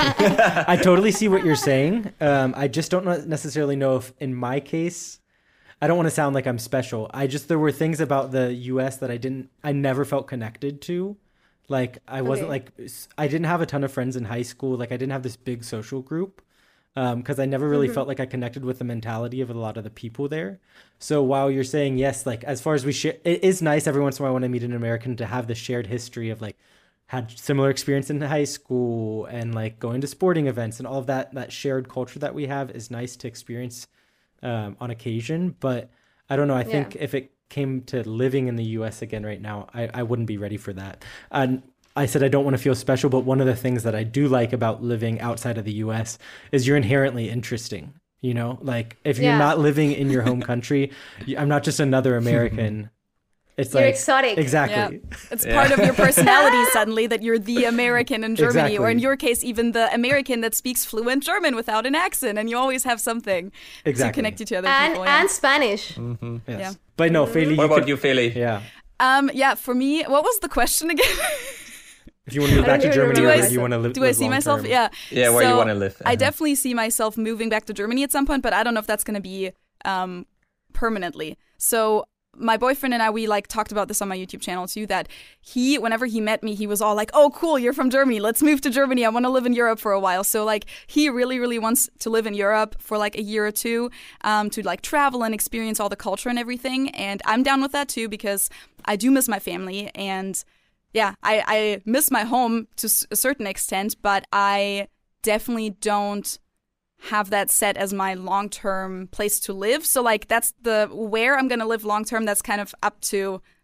I totally see what you're saying. Um, I just don't know- necessarily know if, in my case, I don't want to sound like I'm special. I just there were things about the U S that I didn't, I never felt connected to. Like I wasn't Okay. like I didn't have a ton of friends in high school. Like I didn't have this big social group because I never really felt like I connected with the mentality of a lot of the people there. So while you're saying yes, like as far as we share, it is nice every once in a while when I meet an American to have the shared history of like had similar experience in high school and like going to sporting events and all of that. That shared culture that we have is nice to experience um, on occasion. But I don't know. I think Yeah. if it came to living in the U S again right now, I, I wouldn't be ready for that. And I said I don't want to feel special, but one of the things that I do like about living outside of the U S is you're inherently interesting. You know, like if you're Yeah. not living in your home country, you- I'm not just another American. It's You're like exotic. Exactly. Yeah. It's part of your personality suddenly that you're the American in Germany, or in Exactly. your case, even the American that speaks fluent German without an accent, and you always have something to Exactly. connect you to other and people. Yeah. and Spanish. Yes. Yeah. But no, Feli, What you about could, you, Philly? Yeah. um, yeah, for me, what was the question again? If you want to move I back don't to even Germany, remember. or Do where I do you want to live? Do I live see long myself? term? Yeah. Yeah, where you So wanna live. I Uh-huh. definitely see myself moving back to Germany at some point, but I don't know if that's going to be um, permanently. So my boyfriend and I, we like talked about this on my YouTube channel too, that he, whenever he met me, he was all like, oh, cool, you're from Germany. Let's move to Germany. I want to live in Europe for a while. So like he really, really wants to live in Europe for like a year or two um, to like travel and experience all the culture and everything. And I'm down with that too, because I do miss my family. And yeah, I, I miss my home to s- a certain extent, but I definitely don't have that set as my long-term place to live. So like that's the where I'm going to live long-term, that's kind of up to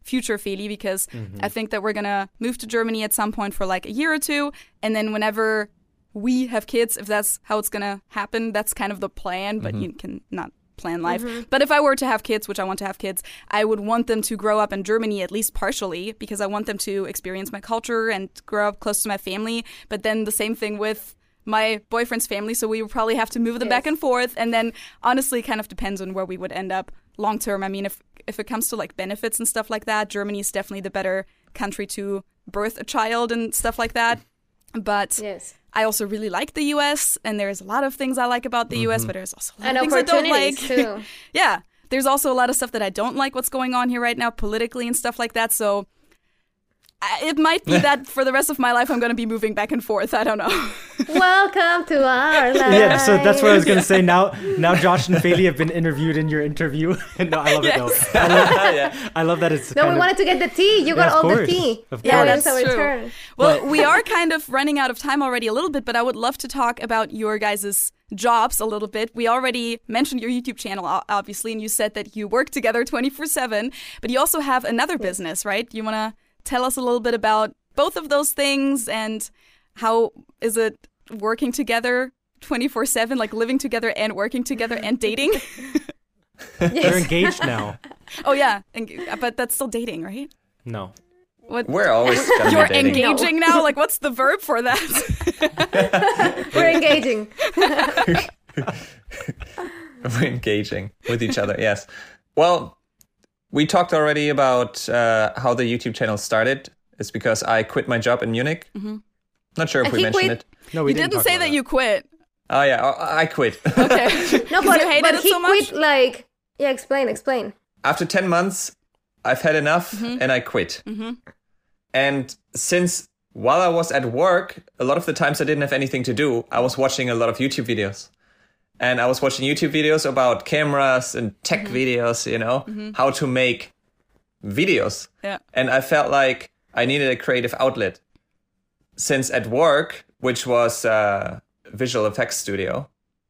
future Feli, because mm-hmm. I think that we're going to move to Germany at some point for like a year or two. And then whenever we have kids, if that's how it's going to happen, that's kind of the plan, but mm-hmm. you can not plan life. Mm-hmm. But if I were to have kids, which I want to have kids, I would want them to grow up in Germany, at least partially, because I want them to experience my culture and grow up close to my family. But then the same thing with my boyfriend's family, so we would probably have to move them yes. back and forth. And then honestly, kind of depends on where we would end up long term. I mean, if if it comes to like benefits and stuff like that, Germany is definitely the better country to birth a child and stuff like that. But yes. I also really like the U S, and there's a lot of things I like about the mm-hmm. U S, but there's also a lot and of things I don't like. Too. Yeah, there's also a lot of stuff that I don't like what's going on here right now politically and stuff like that. So it might be that for the rest of my life I'm going to be moving back and forth. I don't know. Welcome to our life. Yeah, so that's what I was going to say. Now, now Josh and Feli have been interviewed in your interview. No, I love yes. it though. I love, yeah. I love that it's. No, kind we of, wanted to get the tea. You got yeah, all course. the tea. Of yeah, course. that's true. Turn. Well, we are kind of running out of time already a little bit, but I would love to talk about your guys' jobs a little bit. We already mentioned your YouTube channel, obviously, and you said that you work together twenty-four seven, but you also have another business, right? You want to tell us a little bit about both of those things, and how is it working together twenty-four seven, like living together and working together and dating? They're engaged now. Oh yeah, Eng- but that's still dating, right? No. What? We're always gonna You're be dating. engaging now? Like, what's the verb for that? We're engaging. We're engaging with each other, yes. Well, we talked already about uh, how the YouTube channel started. It's because I quit my job in Munich. Mm-hmm. Not sure if and we mentioned quit. it. No, we you didn't, didn't say that, that you quit. Oh yeah, I, I quit. Okay. No, but, you hated but it he so much? quit like... Yeah, explain, explain. After ten months, I've had enough mm-hmm. and I quit. Mm-hmm. And since while I was at work, a lot of the times I didn't have anything to do, I was watching a lot of YouTube videos. And I was watching YouTube videos about cameras and tech mm-hmm. videos, you know, mm-hmm. how to make videos. Yeah. And I felt like I needed a creative outlet. Since at work, which was a visual effects studio,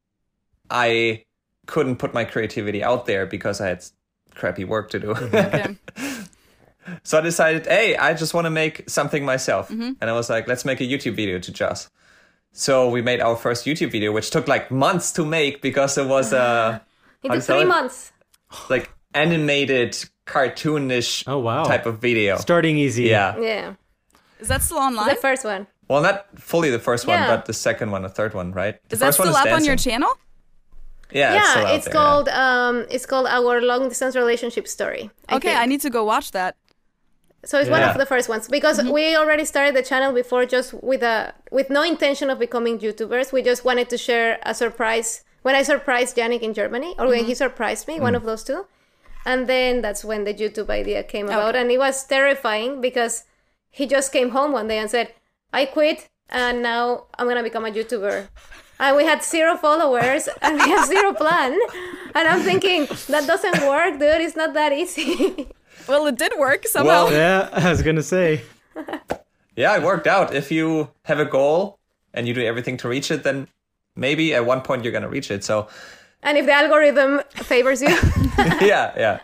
I couldn't put my creativity out there because I had crappy work to do. Okay. So I decided, hey, I just want to make something myself. Mm-hmm. And I was like, let's make a YouTube video to Joss. So we made our first YouTube video, which took like months to make because it was uh, it took three months. Like animated, cartoonish oh, wow. type of video. Starting easy. Yeah. Yeah. Is that still online? The first one. Well, not fully the first yeah. one, but the second one, the third one, right? The is that still is up dancing. on your channel? Yeah, yeah, it's, still out it's there, called yeah. um, it's called Our Long Distance Relationship Story. I okay, think. I need to go watch that. So it's yeah. one of the first ones because mm-hmm. we already started the channel before, just with a with no intention of becoming YouTubers. We just wanted to share a surprise. When I surprised Yannick in Germany, or mm-hmm. when he surprised me, mm. one of those two, and then that's when the YouTube idea came about, okay. and it was terrifying because he just came home one day and said, "I quit, and now I'm gonna become a YouTuber." And we had zero followers and we have zero plan. And I'm thinking, that doesn't work, dude. It's not that easy. Well, it did work somehow. Well, yeah, I was going to say. Yeah, it worked out. If you have a goal and you do everything to reach it, then maybe at one point you're going to reach it. So, and if the algorithm favors you. yeah, yeah.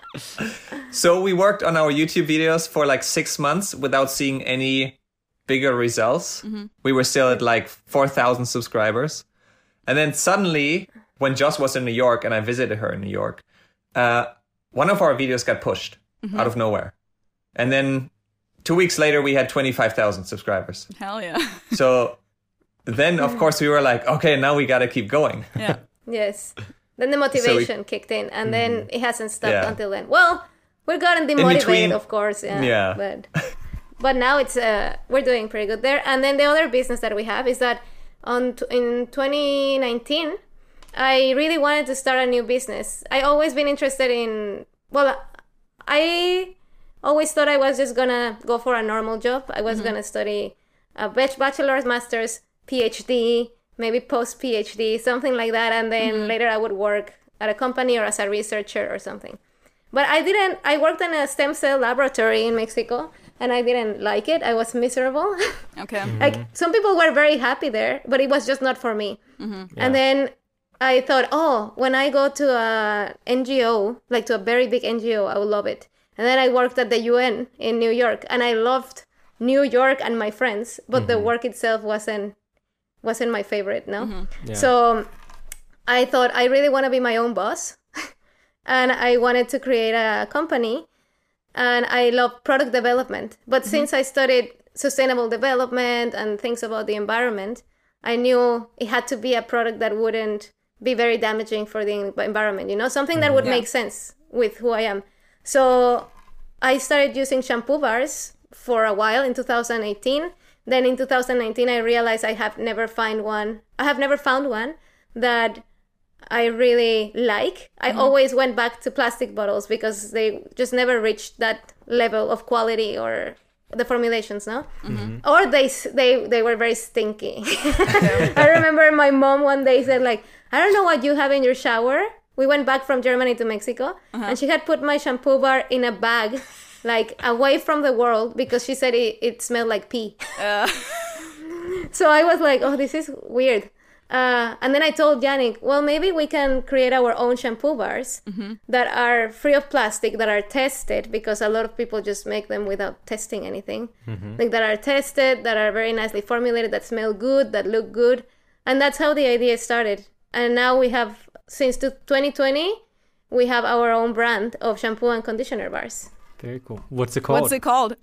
So we worked on our YouTube videos for like six months without seeing any bigger results. Mm-hmm. We were still at like four thousand subscribers. And then suddenly, when Joss was in New York and I visited her in New York, uh, one of our videos got pushed mm-hmm. out of nowhere. And then two weeks later, we had twenty-five thousand subscribers. Hell yeah. So then, of course, we were like, okay, now we got to keep going. Yeah. Yes. Then the motivation so we, kicked in, and then mm, it hasn't stopped yeah. until then. Well, we're gotten demotivated, between, of course. Yeah. yeah. But, but now it's uh, we're doing pretty good there. And then the other business that we have is that On t- in twenty nineteen, I really wanted to start a new business. I always been interested in, well, I always thought I was just gonna go for a normal job. I was mm-hmm. gonna study a bachelor's, master's, PhD, maybe post-PhD, something like that. And then mm-hmm. later I would work at a company or as a researcher or something. But I didn't, I worked in a stem cell laboratory in Mexico. And I didn't like it. I was miserable. Okay. Mm-hmm. Like some people were very happy there, but it was just not for me. Mm-hmm. Yeah. And then I thought, oh, when I go to a N G O, like to a very big N G O, I will love it. And then I worked at the U N in New York, and I loved New York and my friends, but mm-hmm. the work itself wasn't wasn't my favorite, no? Mm-hmm. Yeah. So I thought I really want to be my own boss, and I wanted to create a company, and I love product development. But mm-hmm. since I studied sustainable development and things about the environment, I knew it had to be a product that wouldn't be very damaging for the environment, you know, something that would yeah. make sense with who I am. So I started using shampoo bars for a while in two thousand eighteen. Then in two thousand nineteen, I realized I have never find one. I have never found one that I really like. I mm-hmm. always went back to plastic bottles because they just never reached that level of quality or the formulations, no? Mm-hmm. Or they they they were very stinky. I remember my mom one day said like, I don't know what you have in your shower. We went back from Germany to Mexico, uh-huh. and she had put my shampoo bar in a bag, like away from the world, because she said it, it smelled like pee. Uh. So I was like, oh, this is weird. Uh, and then I told Yannick, well, maybe we can create our own shampoo bars mm-hmm. that are free of plastic, that are tested, because a lot of people just make them without testing anything. Mm-hmm. Like that are tested, that are very nicely formulated, that smell good, that look good. And that's how the idea started. And now we have, since twenty twenty, we have our own brand of shampoo and conditioner bars. Very cool. What's it called? What's it called?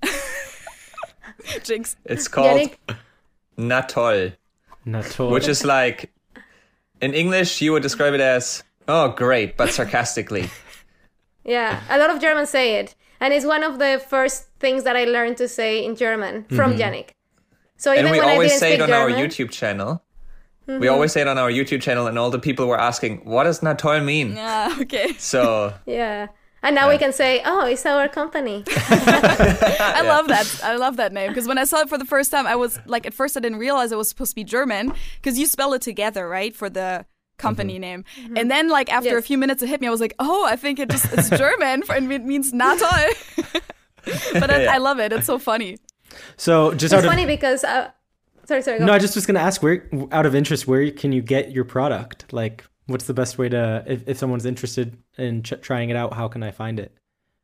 Jinx. It's called Yannick? Natol. Natol. Which is like, in English, you would describe it as, oh, great, but sarcastically. Yeah, a lot of Germans say it. And it's one of the first things that I learned to say in German from mm-hmm. Yannick. So even and we when always I didn't say it on German, our YouTube channel. Mm-hmm. We always say it on our YouTube channel, and all the people were asking, what does Natol mean? Yeah, okay. So... yeah. And now yeah. we can say, oh, it's our company. I yeah. love that. I love that name. Because when I saw it for the first time, I was like, at first I didn't realize it was supposed to be German. Because you spell it together, right? For the company mm-hmm. name. Mm-hmm. And then like after yes. a few minutes it hit me, I was like, oh, I think it just it's German. And it means Natol. But I, yeah. I love it. It's so funny. So just It's out funny of... because... Uh, sorry, sorry. Go no, on. I just was going to ask, where, out of interest, where can you get your product? Like, what's the best way to... If, if someone's interested in ch- trying it out, how can I find it?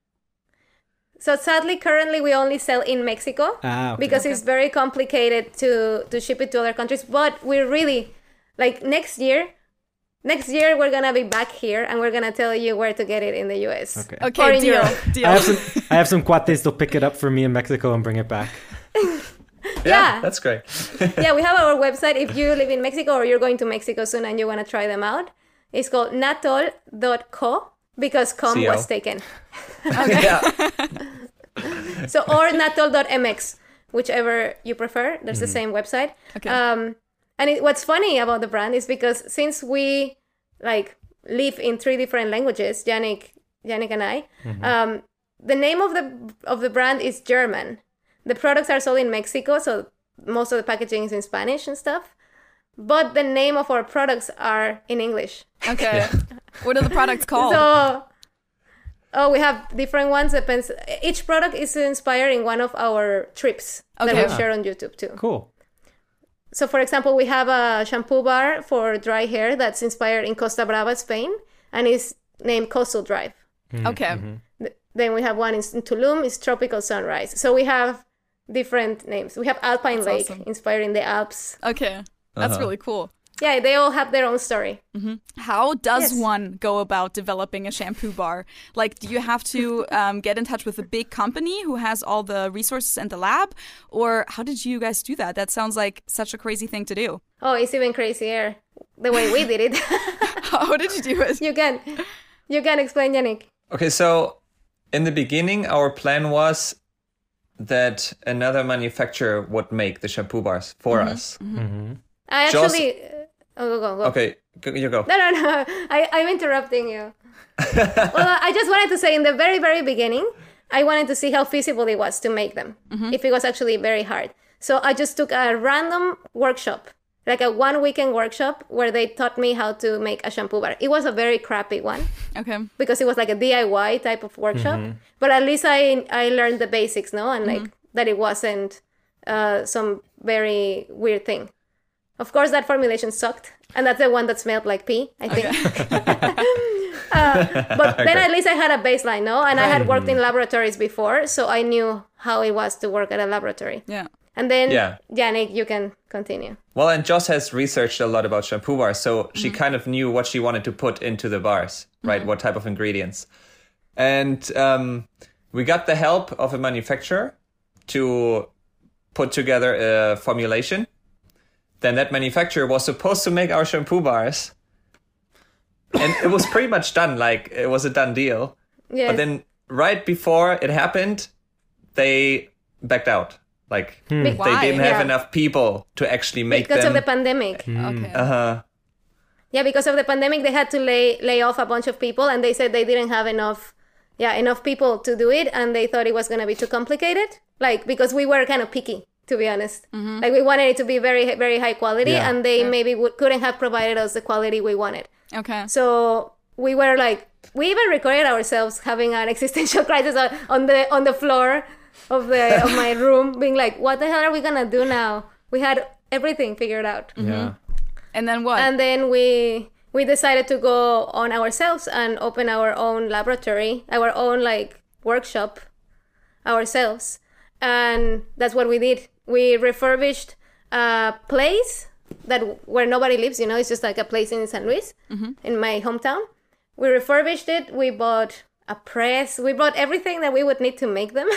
So sadly, currently we only sell in Mexico ah, okay. because okay. it's very complicated to, to ship it to other countries. But we're really, like next year, next year we're going to be back here and we're going to tell you where to get it in the U S. Okay, okay or in deal. Europe. deal. I have some, I have some cuates, they'll pick it up for me in Mexico and bring it back. yeah, yeah, that's great. Yeah, we have our website. If you live in Mexico or you're going to Mexico soon and you want to try them out, it's called natol dot co because com C O was taken. Okay. Yeah. So or natol dot m x, whichever you prefer. There's mm. the same website. Okay. Um, and it, what's funny about the brand is because since we like live in three different languages, Yannick, Yannick and I, mm-hmm. um, the name of the of the brand is German. The products are sold in Mexico, so most of the packaging is in Spanish and stuff. But the name of our products are in English. Okay. Yeah. What are the products called? So, oh, we have different ones. Depends. Each product is inspired in one of our trips okay. that we share on YouTube too. Cool. So, for example, we have a shampoo bar for dry hair that's inspired in Costa Brava, Spain, and is named Coastal Drive. Mm-hmm. Okay. Mm-hmm. Then we have one in Tulum, it's Tropical Sunrise. So we have different names. We have Alpine That's Lake, awesome. inspired in the Alps. Okay. That's Uh-huh. really cool. Yeah, they all have their own story. Mm-hmm. How does Yes. one go about developing a shampoo bar? Like, do you have to um, get in touch with a big company who has all the resources and the lab? Or how did you guys do that? That sounds like such a crazy thing to do. Oh, it's even crazier the way we did it. How did you do it? You can, you can explain, Yannick. Okay, so in the beginning, our plan was that another manufacturer would make the shampoo bars for mm-hmm. us. Mm-hmm. I Just- actually... Oh, go, go, go. Okay, go- you go. No, no, no. I, I'm interrupting you. Well, I just wanted to say in the very, very beginning, I wanted to see how feasible it was to make them, mm-hmm. if it was actually very hard. So I just took a random workshop, like a one weekend workshop where they taught me how to make a shampoo bar. It was a very crappy one Okay. because it was like a D I Y type of workshop. Mm-hmm. But at least I I learned the basics, no? And like mm-hmm. that it wasn't uh, some very weird thing. Of course, that formulation sucked. And that's the one that smelled like pee, I think. Okay. uh, but then at least I had a baseline, no? And I had worked in laboratories before, so I knew how it was to work at a laboratory. Yeah. And then, Yeah. Yannick, you can continue. Well, and Joss has researched a lot about shampoo bars, so she kind of knew what she wanted to put into the bars, right? What type of ingredients. And um, we got the help of a manufacturer to put together a formulation. Then that manufacturer was supposed to make our shampoo bars. And it was pretty much done, like it was a done deal. Yes. But then right before it happened, they backed out. Like Be- they Why? didn't have Yeah. enough people to actually make Because them. of the pandemic. Okay. uh-huh. Yeah, because of the pandemic, they had to lay lay off a bunch of people, and they said they didn't have enough, yeah, enough people to do it, and they thought it was gonna be too complicated. Like because we were kind of picky, to be honest. Like we wanted it to be very, very high quality, Yeah. and they maybe w- couldn't have provided us the quality we wanted. Okay. So we were like, we even recorded ourselves having an existential crisis on, on the on the floor of the of my room, being like, what the hell are we gonna do now? We had everything figured out. Yeah. And then what? And then we we decided to go on ourselves and open our own laboratory, our own like workshop ourselves. And that's what we did. We refurbished a place that where nobody lives, you know, it's just like a place in San Luis, in my hometown. We refurbished it. We bought a press. We bought everything that we would need to make them.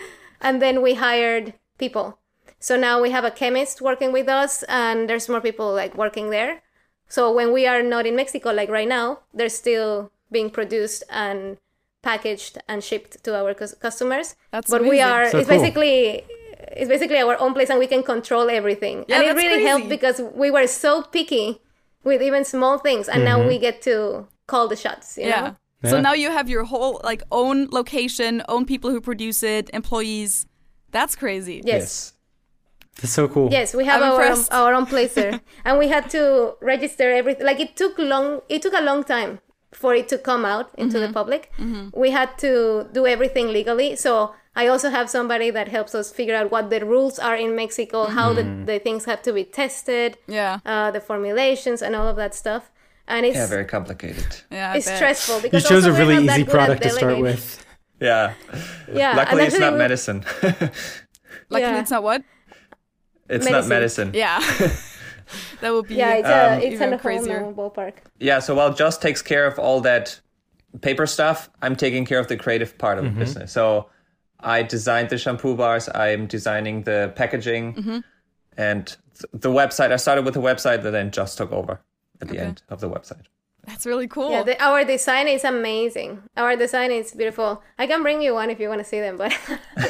And then we hired people. So now we have a chemist working with us, and there's more people like working there. So when we are not in Mexico, like right now, they're still being produced and packaged and shipped to our cus- customers. That's but we amazing. are So it's cool. basically it's basically our own place, and we can control everything. Yeah, and it that's really crazy. helped because we were so picky with even small things, and now we get to call the shots. You yeah. know? So Yeah. now you have your whole like own location, own people who produce it, employees. That's crazy. Yes. That's so cool. Yes, we have I'm our own, impressed. our own place there, and we had to register everything. Like it took long. It took a long time for it to come out into the public. We had to do everything legally. So I also have somebody that helps us figure out what the rules are in Mexico, how the, the things have to be tested, Yeah. uh, the formulations, and all of that stuff. And it's Yeah, very complicated. Yeah. I it's bet. stressful You because chose also a we're really not that easy good at product to start delegating. with. Yeah. Yeah, and Luckily, it's actually not we- medicine. Luckily, Yeah. it's not what? It's not Medicine. medicine. Yeah. That would be. Yeah, it's Um, a it's even a whole crazier. no ballpark. Yeah, so while Joss takes care of all that paper stuff, I'm taking care of the creative part of the business. So I designed the shampoo bars, I'm designing the packaging, and th- the website. I started with the website that then Joss took over at the end of the website. That's really cool. Yeah, the, our design is amazing. Our design is beautiful. I can bring you one if you want to see them, but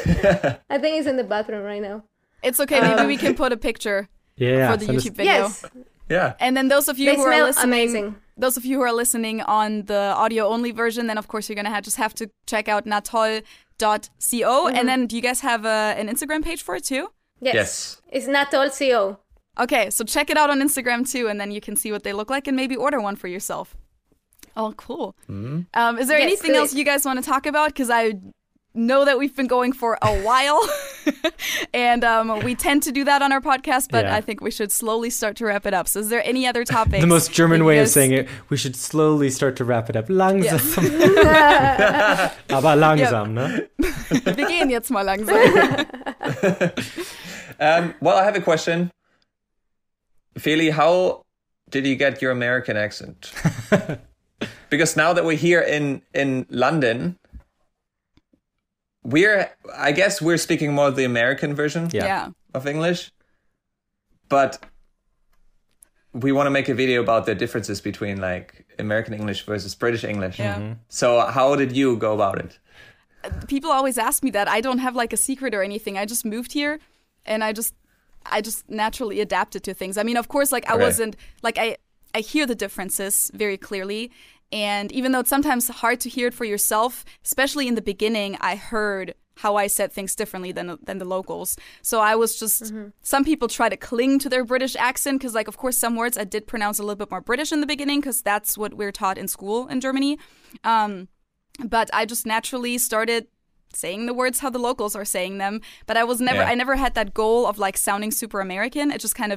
I think it's in the bathroom right now. It's okay. Maybe we can put a picture Yeah. for the send us- YouTube video. Yes, Yeah. And then those of you they who are smell listening, amazing. those of you who are listening on the audio only version, then of course you're gonna have, just have to check out natol dot co. And then do you guys have a, an Instagram page for it too? Yes, Yes. it's Natol C O. Okay, so check it out on Instagram too, and then you can see what they look like and maybe order one for yourself. Oh, cool. Um, is there Yes, anything do else it. you guys want to talk about? Because I know that we've been going for a while, and um, we tend to do that on our podcast, but Yeah. I think we should slowly start to wrap it up. So is there any other topics? The most German that you way of guys- saying it, we should slowly start to wrap it up. Langsam. Aber langsam, ne? Wir gehen jetzt mal langsam. Um, well, I have a question. Feli, how did you get your American accent? Because now that we're here in, in London, we're, I guess we're speaking more the American version Yeah. Yeah. of English. But we want to make a video about the differences between like American English versus British English. Yeah. So how did you go about it? People always ask me that. I don't have like a secret or anything. I just moved here, and I just, I just naturally adapted to things. I mean, of course, like I Okay. wasn't like I, I hear the differences very clearly, and even though it's sometimes hard to hear it for yourself, especially in the beginning, I heard how I said things differently than than the locals. So I was just. Some people try to cling to their British accent because, like, of course, some words I did pronounce a little bit more British in the beginning because that's what we're taught in school in Germany. Um, But I just naturally started saying the words how the locals are saying them. But I was never, Yeah. I never had that goal of like sounding super American. It just kind of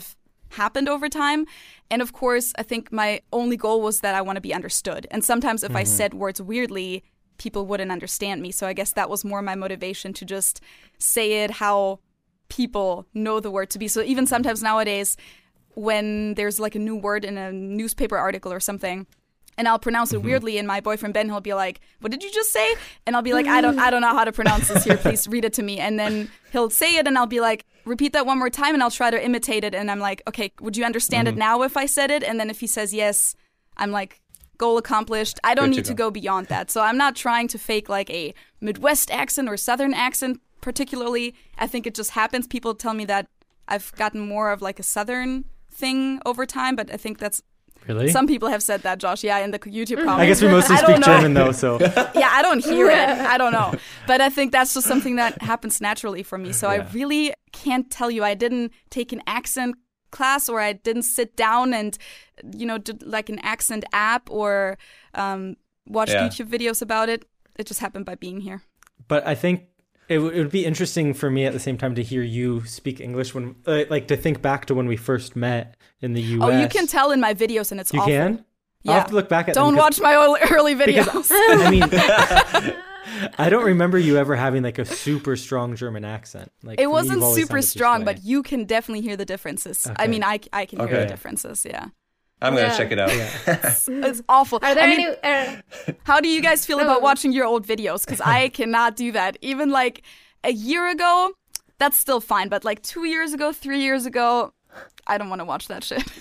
happened over time. And of course, I think my only goal was that I want to be understood. And sometimes if mm-hmm. I said words weirdly, people wouldn't understand me. So I guess that was more my motivation to just say it how people know the word to be. So even sometimes nowadays, when there's like a new word in a newspaper article or something, and I'll pronounce it mm-hmm. weirdly, and my boyfriend Ben, he'll be like, "What did you just say?" And I'll be like, "I don't, I don't know how to pronounce this here. Please read it to me." And then he'll say it, and I'll be like, "Repeat that one more time," and I'll try to imitate it. And I'm like, "Okay, would you understand mm-hmm. it now if I said it?" And then if he says yes, I'm like, goal accomplished. I don't Good need to go. to go beyond that. So I'm not trying to fake like a Midwest accent or Southern accent particularly. I think it just happens. People tell me that I've gotten more of like a Southern thing over time, but I think that's Really? Some people have said that, Josh. Yeah, in the YouTube comments. I guess we mostly speak German, though, so. Yeah, I don't hear it. I don't know. But I think that's just something that happens naturally for me. So yeah. I really can't tell you. I didn't take an accent class, or I didn't sit down and, you know, do like an accent app or um, watch yeah. YouTube videos about it. It just happened by being here. But I think it, w- it would be interesting for me at the same time to hear you speak English, when, uh, like to think back to when we first met in the U S. Oh, you can tell in my videos, and it's you awful. You can? Yeah. I'll have to look back at Don't them. Don't watch my early videos. Because, I mean, I don't remember you ever having like a super strong German accent. Like it wasn't super strong, but you can definitely hear the differences. Okay. I mean, I, I can okay. hear the differences, yeah. I'm going to yeah. check it out. Yeah. it's, it's awful. Are there I any... mean, Uh, how do you guys feel no. about watching your old videos? Because I cannot do that. Even like a year ago, that's still fine. But like two years ago, three years ago, I don't want to watch that shit.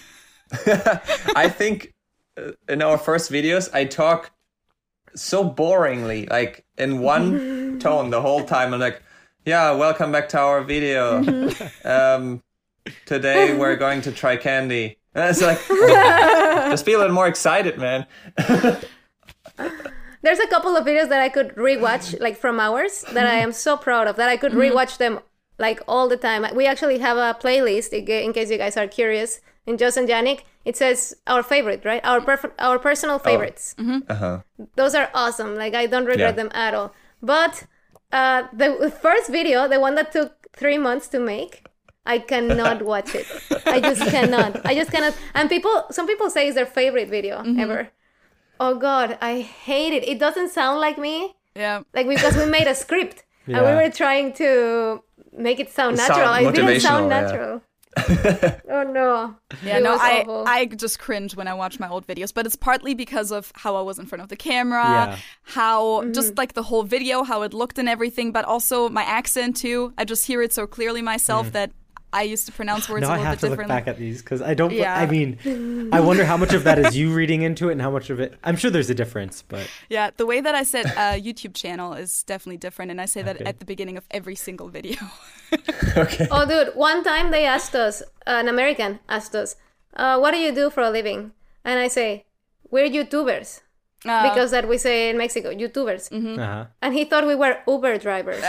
I think in our first videos, I talk so boringly, like in one tone the whole time. I'm like, yeah, welcome back to our video. um, today we're going to try candy. And it's like, oh, just be a little more excited, man. There's a couple of videos that I could rewatch, like from ours, that I am so proud of, that I could rewatch them like all the time. We actually have a playlist, in case you guys are curious, in Josh and Yannick. It says our favorite, right? Our perf- our personal favorites. Oh. Mm-hmm. Uh-huh. Those are awesome. Like, I don't regret yeah. them at all. But uh, the first video, the one that took three months to make, I cannot watch it. I just cannot. I just cannot. And people, some people say it's their favorite video mm-hmm. ever. Oh God, I hate it. It doesn't sound like me. Yeah. Like, because we made a script yeah. and we were trying to make it sound natural. Sound it didn't sound yeah. natural. Oh no. Yeah, it no, I, awful. I just cringe when I watch my old videos, but it's partly because of how I was in front of the camera, yeah. how mm-hmm. just like the whole video, how it looked and everything, but also my accent too. I just hear it so clearly myself mm. that I used to pronounce words now a little I have bit to differently. look back at these because I don't. Yeah. I mean, I wonder how much of that is you reading into it and how much of it. I'm sure there's a difference, but yeah, the way that I said uh, YouTube channel is definitely different, and I say that okay. at the beginning of every single video. Okay. Oh, dude! One time they asked us, uh, an American asked us, uh, "What do you do for a living?" And I say, "We're YouTubers." Uh, because that we say in Mexico, YouTubers. Mm-hmm. Uh-huh. And he thought we were Uber drivers.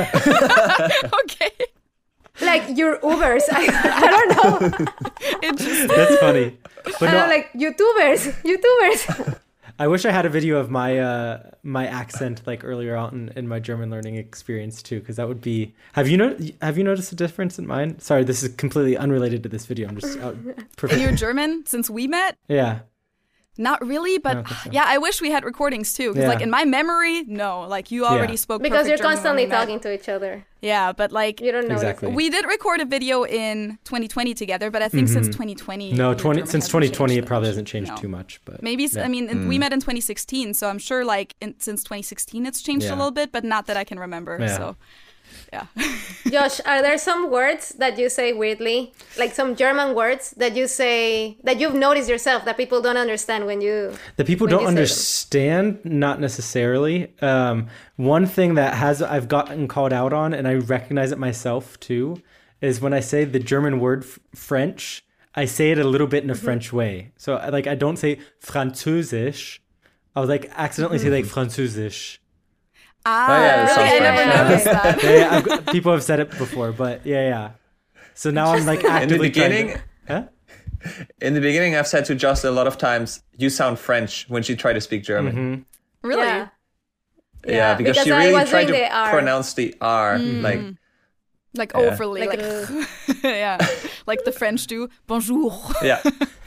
Okay. Like, you're Ubers. I, I don't know. Interesting. That's funny. But and no, I'm like, YouTubers, YouTubers. I wish I had a video of my uh, my accent like earlier on in, in my German learning experience too, because that would be. Have you no- Have you noticed a difference in mine? Sorry, this is completely unrelated to this video. I'm just out. In your German since we met? Yeah. Not really, but so. yeah, I wish we had recordings too. Because yeah. like in my memory, no, like you already yeah. spoke because you're German constantly talking to each other. Yeah, but like you don't know exactly. We did record a video in twenty twenty together, but I think mm-hmm. since twenty twenty, no, twenty since twenty twenty, it probably much. hasn't changed no. too much. But maybe yeah. I mean mm. we met in twenty sixteen, so I'm sure like in, since twenty sixteen it's changed yeah. a little bit, but not that I can remember. Yeah. So. Yeah. Josh, are there some words that you say weirdly? Like some German words that you say, that you've noticed yourself that people don't understand when you... That people don't understand, not necessarily. Um, one thing that has I've gotten called out on, and I recognize it myself too, is when I say the German word f- French, I say it a little bit in a mm-hmm. French way. So like I don't say Französisch. I was like accidentally mm-hmm. say like Französisch. Ah, oh, yeah, really? I never yeah. noticed that. yeah, yeah I've got, people have said it before, but yeah, yeah. So now I'm like actively in the beginning. To, huh? In the beginning, I've said to Joss a lot of times, "You sound French" when she tried to speak German. Mm-hmm. Really? Yeah, yeah, yeah because, because she I really was tried doing to the R. pronounce the R. Mm. Like, Like Yeah. overly, Like, like, uh, yeah, like the French do. Bonjour. Yeah.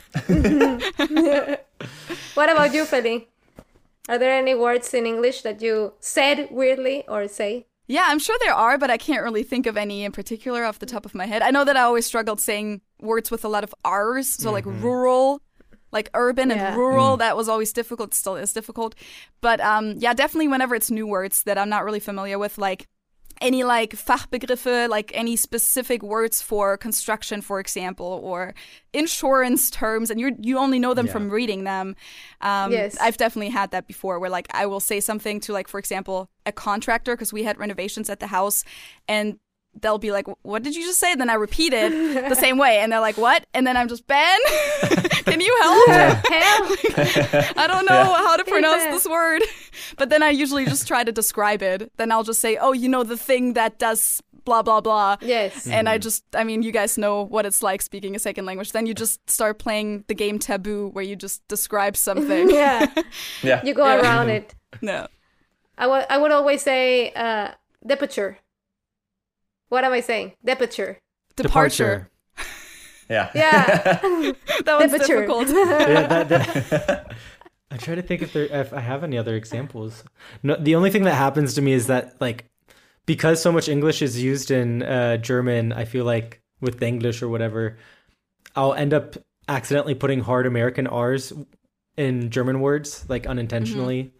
What about you, Feli? Are there any words in English that you said weirdly or say? Yeah, I'm sure there are, but I can't really think of any in particular off the top of my head. I know that I always struggled saying words with a lot of R's, so like rural, like urban Yeah. and rural. That was always difficult, still is difficult. But um, yeah, definitely whenever it's new words that I'm not really familiar with, like any like Fachbegriffe, like any specific words for construction, for example, or insurance terms, and you you only know them Yeah. from reading them. Um, Yes. I've definitely had that before, where like I will say something to like, for example, a contractor, because we had renovations at the house, and they'll be like, "What did you just say?" And then I repeat it the same way, and they're like, "What?" And then I'm just, "Ben, can you help?" Hell, I don't know Yeah. how to pronounce Yeah. this word. But then I usually just try to describe it. Then I'll just say, oh, you know, the thing that does blah, blah, blah. yes. And I just, I mean, you guys know what it's like speaking a second language. Then you just start playing the game Taboo, where you just describe something. Yeah. Yeah. You go around it. No. I would I would always say uh, departure. What am I saying? Departure. Departure. Yeah. Yeah. That one's Departure. difficult. Yeah, that, that, I try to think if there if I have any other examples. No, the only thing that happens to me is that like because so much English is used in uh, German, I feel like with English or whatever, I'll end up accidentally putting hard American R's in German words, like unintentionally.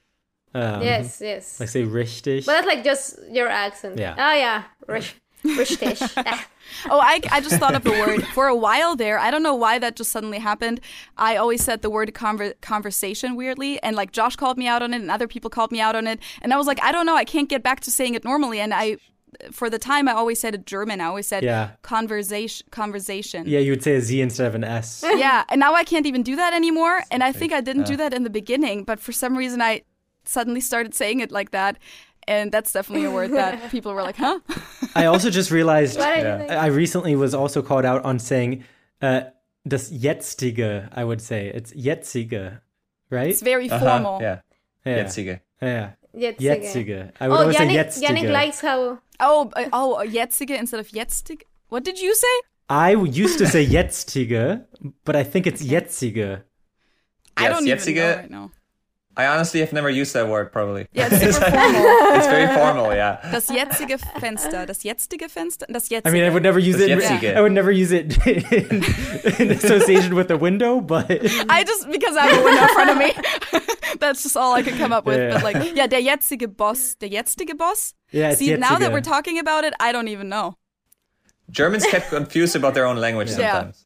Um, Yes, yes. Like say richtig. But that's like just your accent. Yeah. Oh yeah. Rish- Richtig. Ah. Oh, I, I just thought of the word. For a while there, I don't know why that just suddenly happened. I always said the word conver- conversation weirdly, and like Josh called me out on it, and other people called me out on it, and I was like, I don't know, I can't get back to saying it normally. And I, for the time, I always said it German. I always said Yeah. conversation. Conversation. Yeah, you would say a Z instead of an S. Yeah, and now I can't even do that anymore. And I think I didn't do that in the beginning, but for some reason I suddenly started saying it like that. And that's definitely a word that people were like, huh? I also just realized What did Yeah. you think? I recently was also called out on saying uh, das Jetzige, I would say. It's Jetzige, right? It's very Uh-huh. formal. Yeah. yeah. Jetzige. Yeah. Jetzige. Jetzige. I would Oh, always say Yannick, Jetzige. Yannick likes how... Oh, uh, oh, jetzige instead of jetzige. What did you say? I used to say Jetzige, but I think it's Jetzige. I Yes, don't even jetzige. know right now. I honestly have never used that word, probably. Yeah, it's super formal. It's very formal, yeah. Das jetzige Fenster. Das jetzige Fenster. Das jetzige. I mean, I would never use Das it. Jetzige. I would never use it in, in association with a window, but I just, because I have a window in front of me. That's just all I could come up with. Yeah. But like, yeah, der jetzige Boss. Der jetzige Boss? yeah, it's See, now that Jetzige. we're talking about it, I don't even know. Germans get confused about their own language Yeah. sometimes.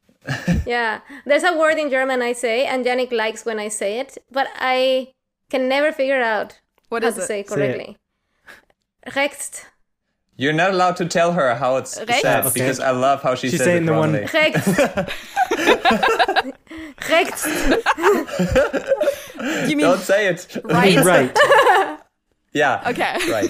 Yeah. There's a word in German I say, and Yannick likes when I say it, but I can never figure out What how is to it? say it Say it. correctly. Rechts. You're not allowed to tell her how it's Rechts? said Okay. because I love how she She's says saying it the one- wrongly. Rechts. Rechts. You mean Don't say it. right? right. Yeah. Okay. Right.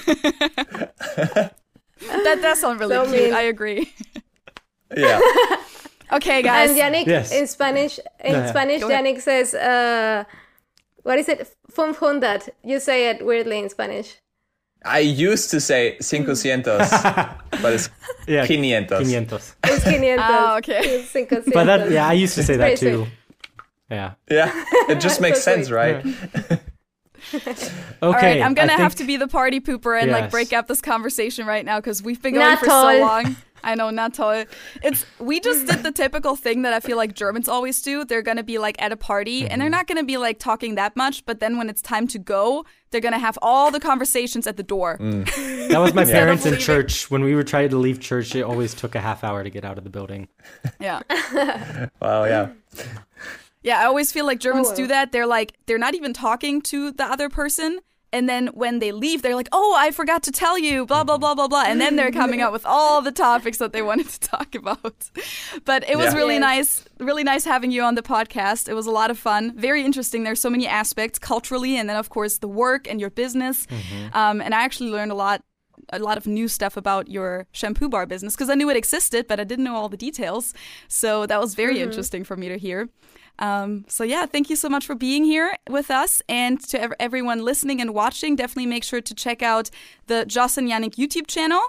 That does sound really So cute. mean. I agree. Yeah. Okay, guys. And Yannick, Yes. in Spanish, in No, yeah. Spanish, Go ahead. Yannick says, uh, what is it? five hundred. You say it weirdly in Spanish. I used to say cincucientos, but it's Yeah. quinientos. Quinientos. It's quinientos. Oh, okay. It's quinientos. But that, yeah, I used to say that It's very too. Yeah. Yeah. It just makes So sense, sweet. right? Okay. All right, I'm gonna I have think- to be the party pooper and like Yes. break up this conversation right now because we've been going Not for toll. so long. I know, not toll. It's we just did the typical thing that I feel like Germans always do. They're gonna be like at a party and Mm-hmm. they're not gonna be like talking that much, but then when it's time to go, they're gonna have all the conversations at the door. Mm. That was my parents in leaving. church. When we were trying to leave church, it always took a half hour to get out of the building. Yeah. Wow, yeah. Yeah, I always feel like Germans Oh, well. do that. They're like, they're not even talking to the other person. And then when they leave, they're like, oh, I forgot to tell you, blah, blah, blah, blah, blah. And then they're coming up with all the topics that they wanted to talk about. But it was Yeah. really Yes. nice, really nice having you on the podcast. It was a lot of fun, very interesting. There's so many aspects culturally, and then, of course, the work and your business. Um, and I actually learned a lot. A lot of new stuff about your shampoo bar business because I knew it existed, but I didn't know all the details. So that was very interesting for me to hear. Um, so yeah, thank you so much for being here with us, and to ev- everyone listening and watching. Definitely make sure to check out the Joss and Yannick YouTube channel.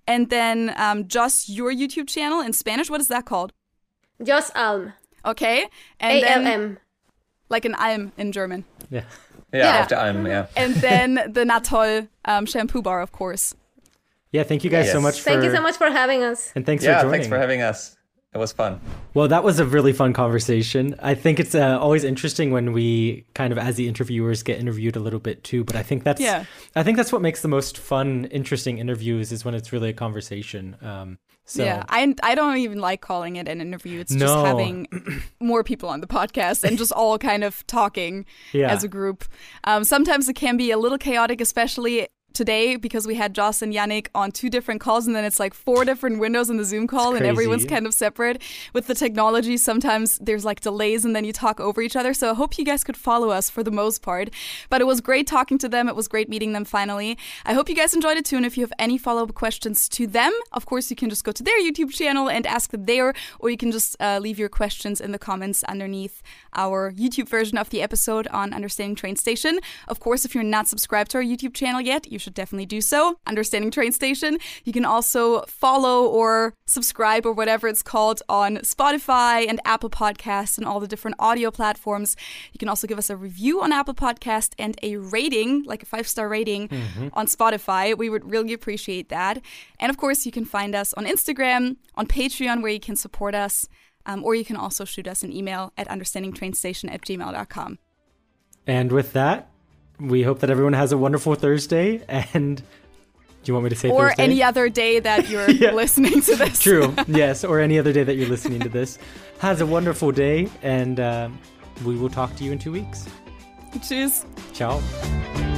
And then um, just your YouTube channel in Spanish. What is that called? Just Alm. Okay. And A L then M. like an Alm in German. Yeah. Yeah, Yeah. after I'm, yeah. And then the Natol um, shampoo bar, of course. Yeah, thank you guys so Yes. much for... Thank you so much for having us. And thanks Yeah, for joining. thanks for having us. It was fun. Well, that was a really fun conversation. I think it's uh, always interesting when we kind of, as the interviewers, get interviewed a little bit too. But I think that's, Yeah. I think that's what makes the most fun, interesting interviews is when it's really a conversation. Um, so Yeah, I, I don't even like calling it an interview. It's just No. having more people on the podcast and just all kind of talking Yeah. as a group. Um, sometimes it can be a little chaotic, especially today because we had Joss and Yannick on two different calls, and then it's like four different windows in the Zoom call, and crazy. everyone's kind of separate. With the technology, sometimes there's like delays and then you talk over each other. So I hope you guys could follow us for the most part. But it was great talking to them. It was great meeting them finally. I hope you guys enjoyed it too. And if you have any follow-up questions to them, of course, you can just go to their YouTube channel and ask them there, or you can just uh, leave your questions in the comments underneath our YouTube version of the episode on Understanding Train Station. Of course, if you're not subscribed to our YouTube channel yet, you should definitely do so. Understanding Train Station. You can also follow or subscribe or whatever it's called on Spotify and Apple Podcasts and all the different audio platforms. You can also give us a review on Apple Podcast and a rating, like a five-star rating Mm-hmm. on Spotify. We would really appreciate that. And of course, you can find us on Instagram, on Patreon, where you can support us. Um, or you can also shoot us an email at understandingtrainstation at gmail dot com. And with that, we hope that everyone has a wonderful Thursday. And do you want me to say Or Thursday? any other day that you're Yeah. listening to this. True. Yes. Or any other day that you're listening to this. Has a wonderful day. And um, we will talk to you in two weeks. Tschüss. Ciao.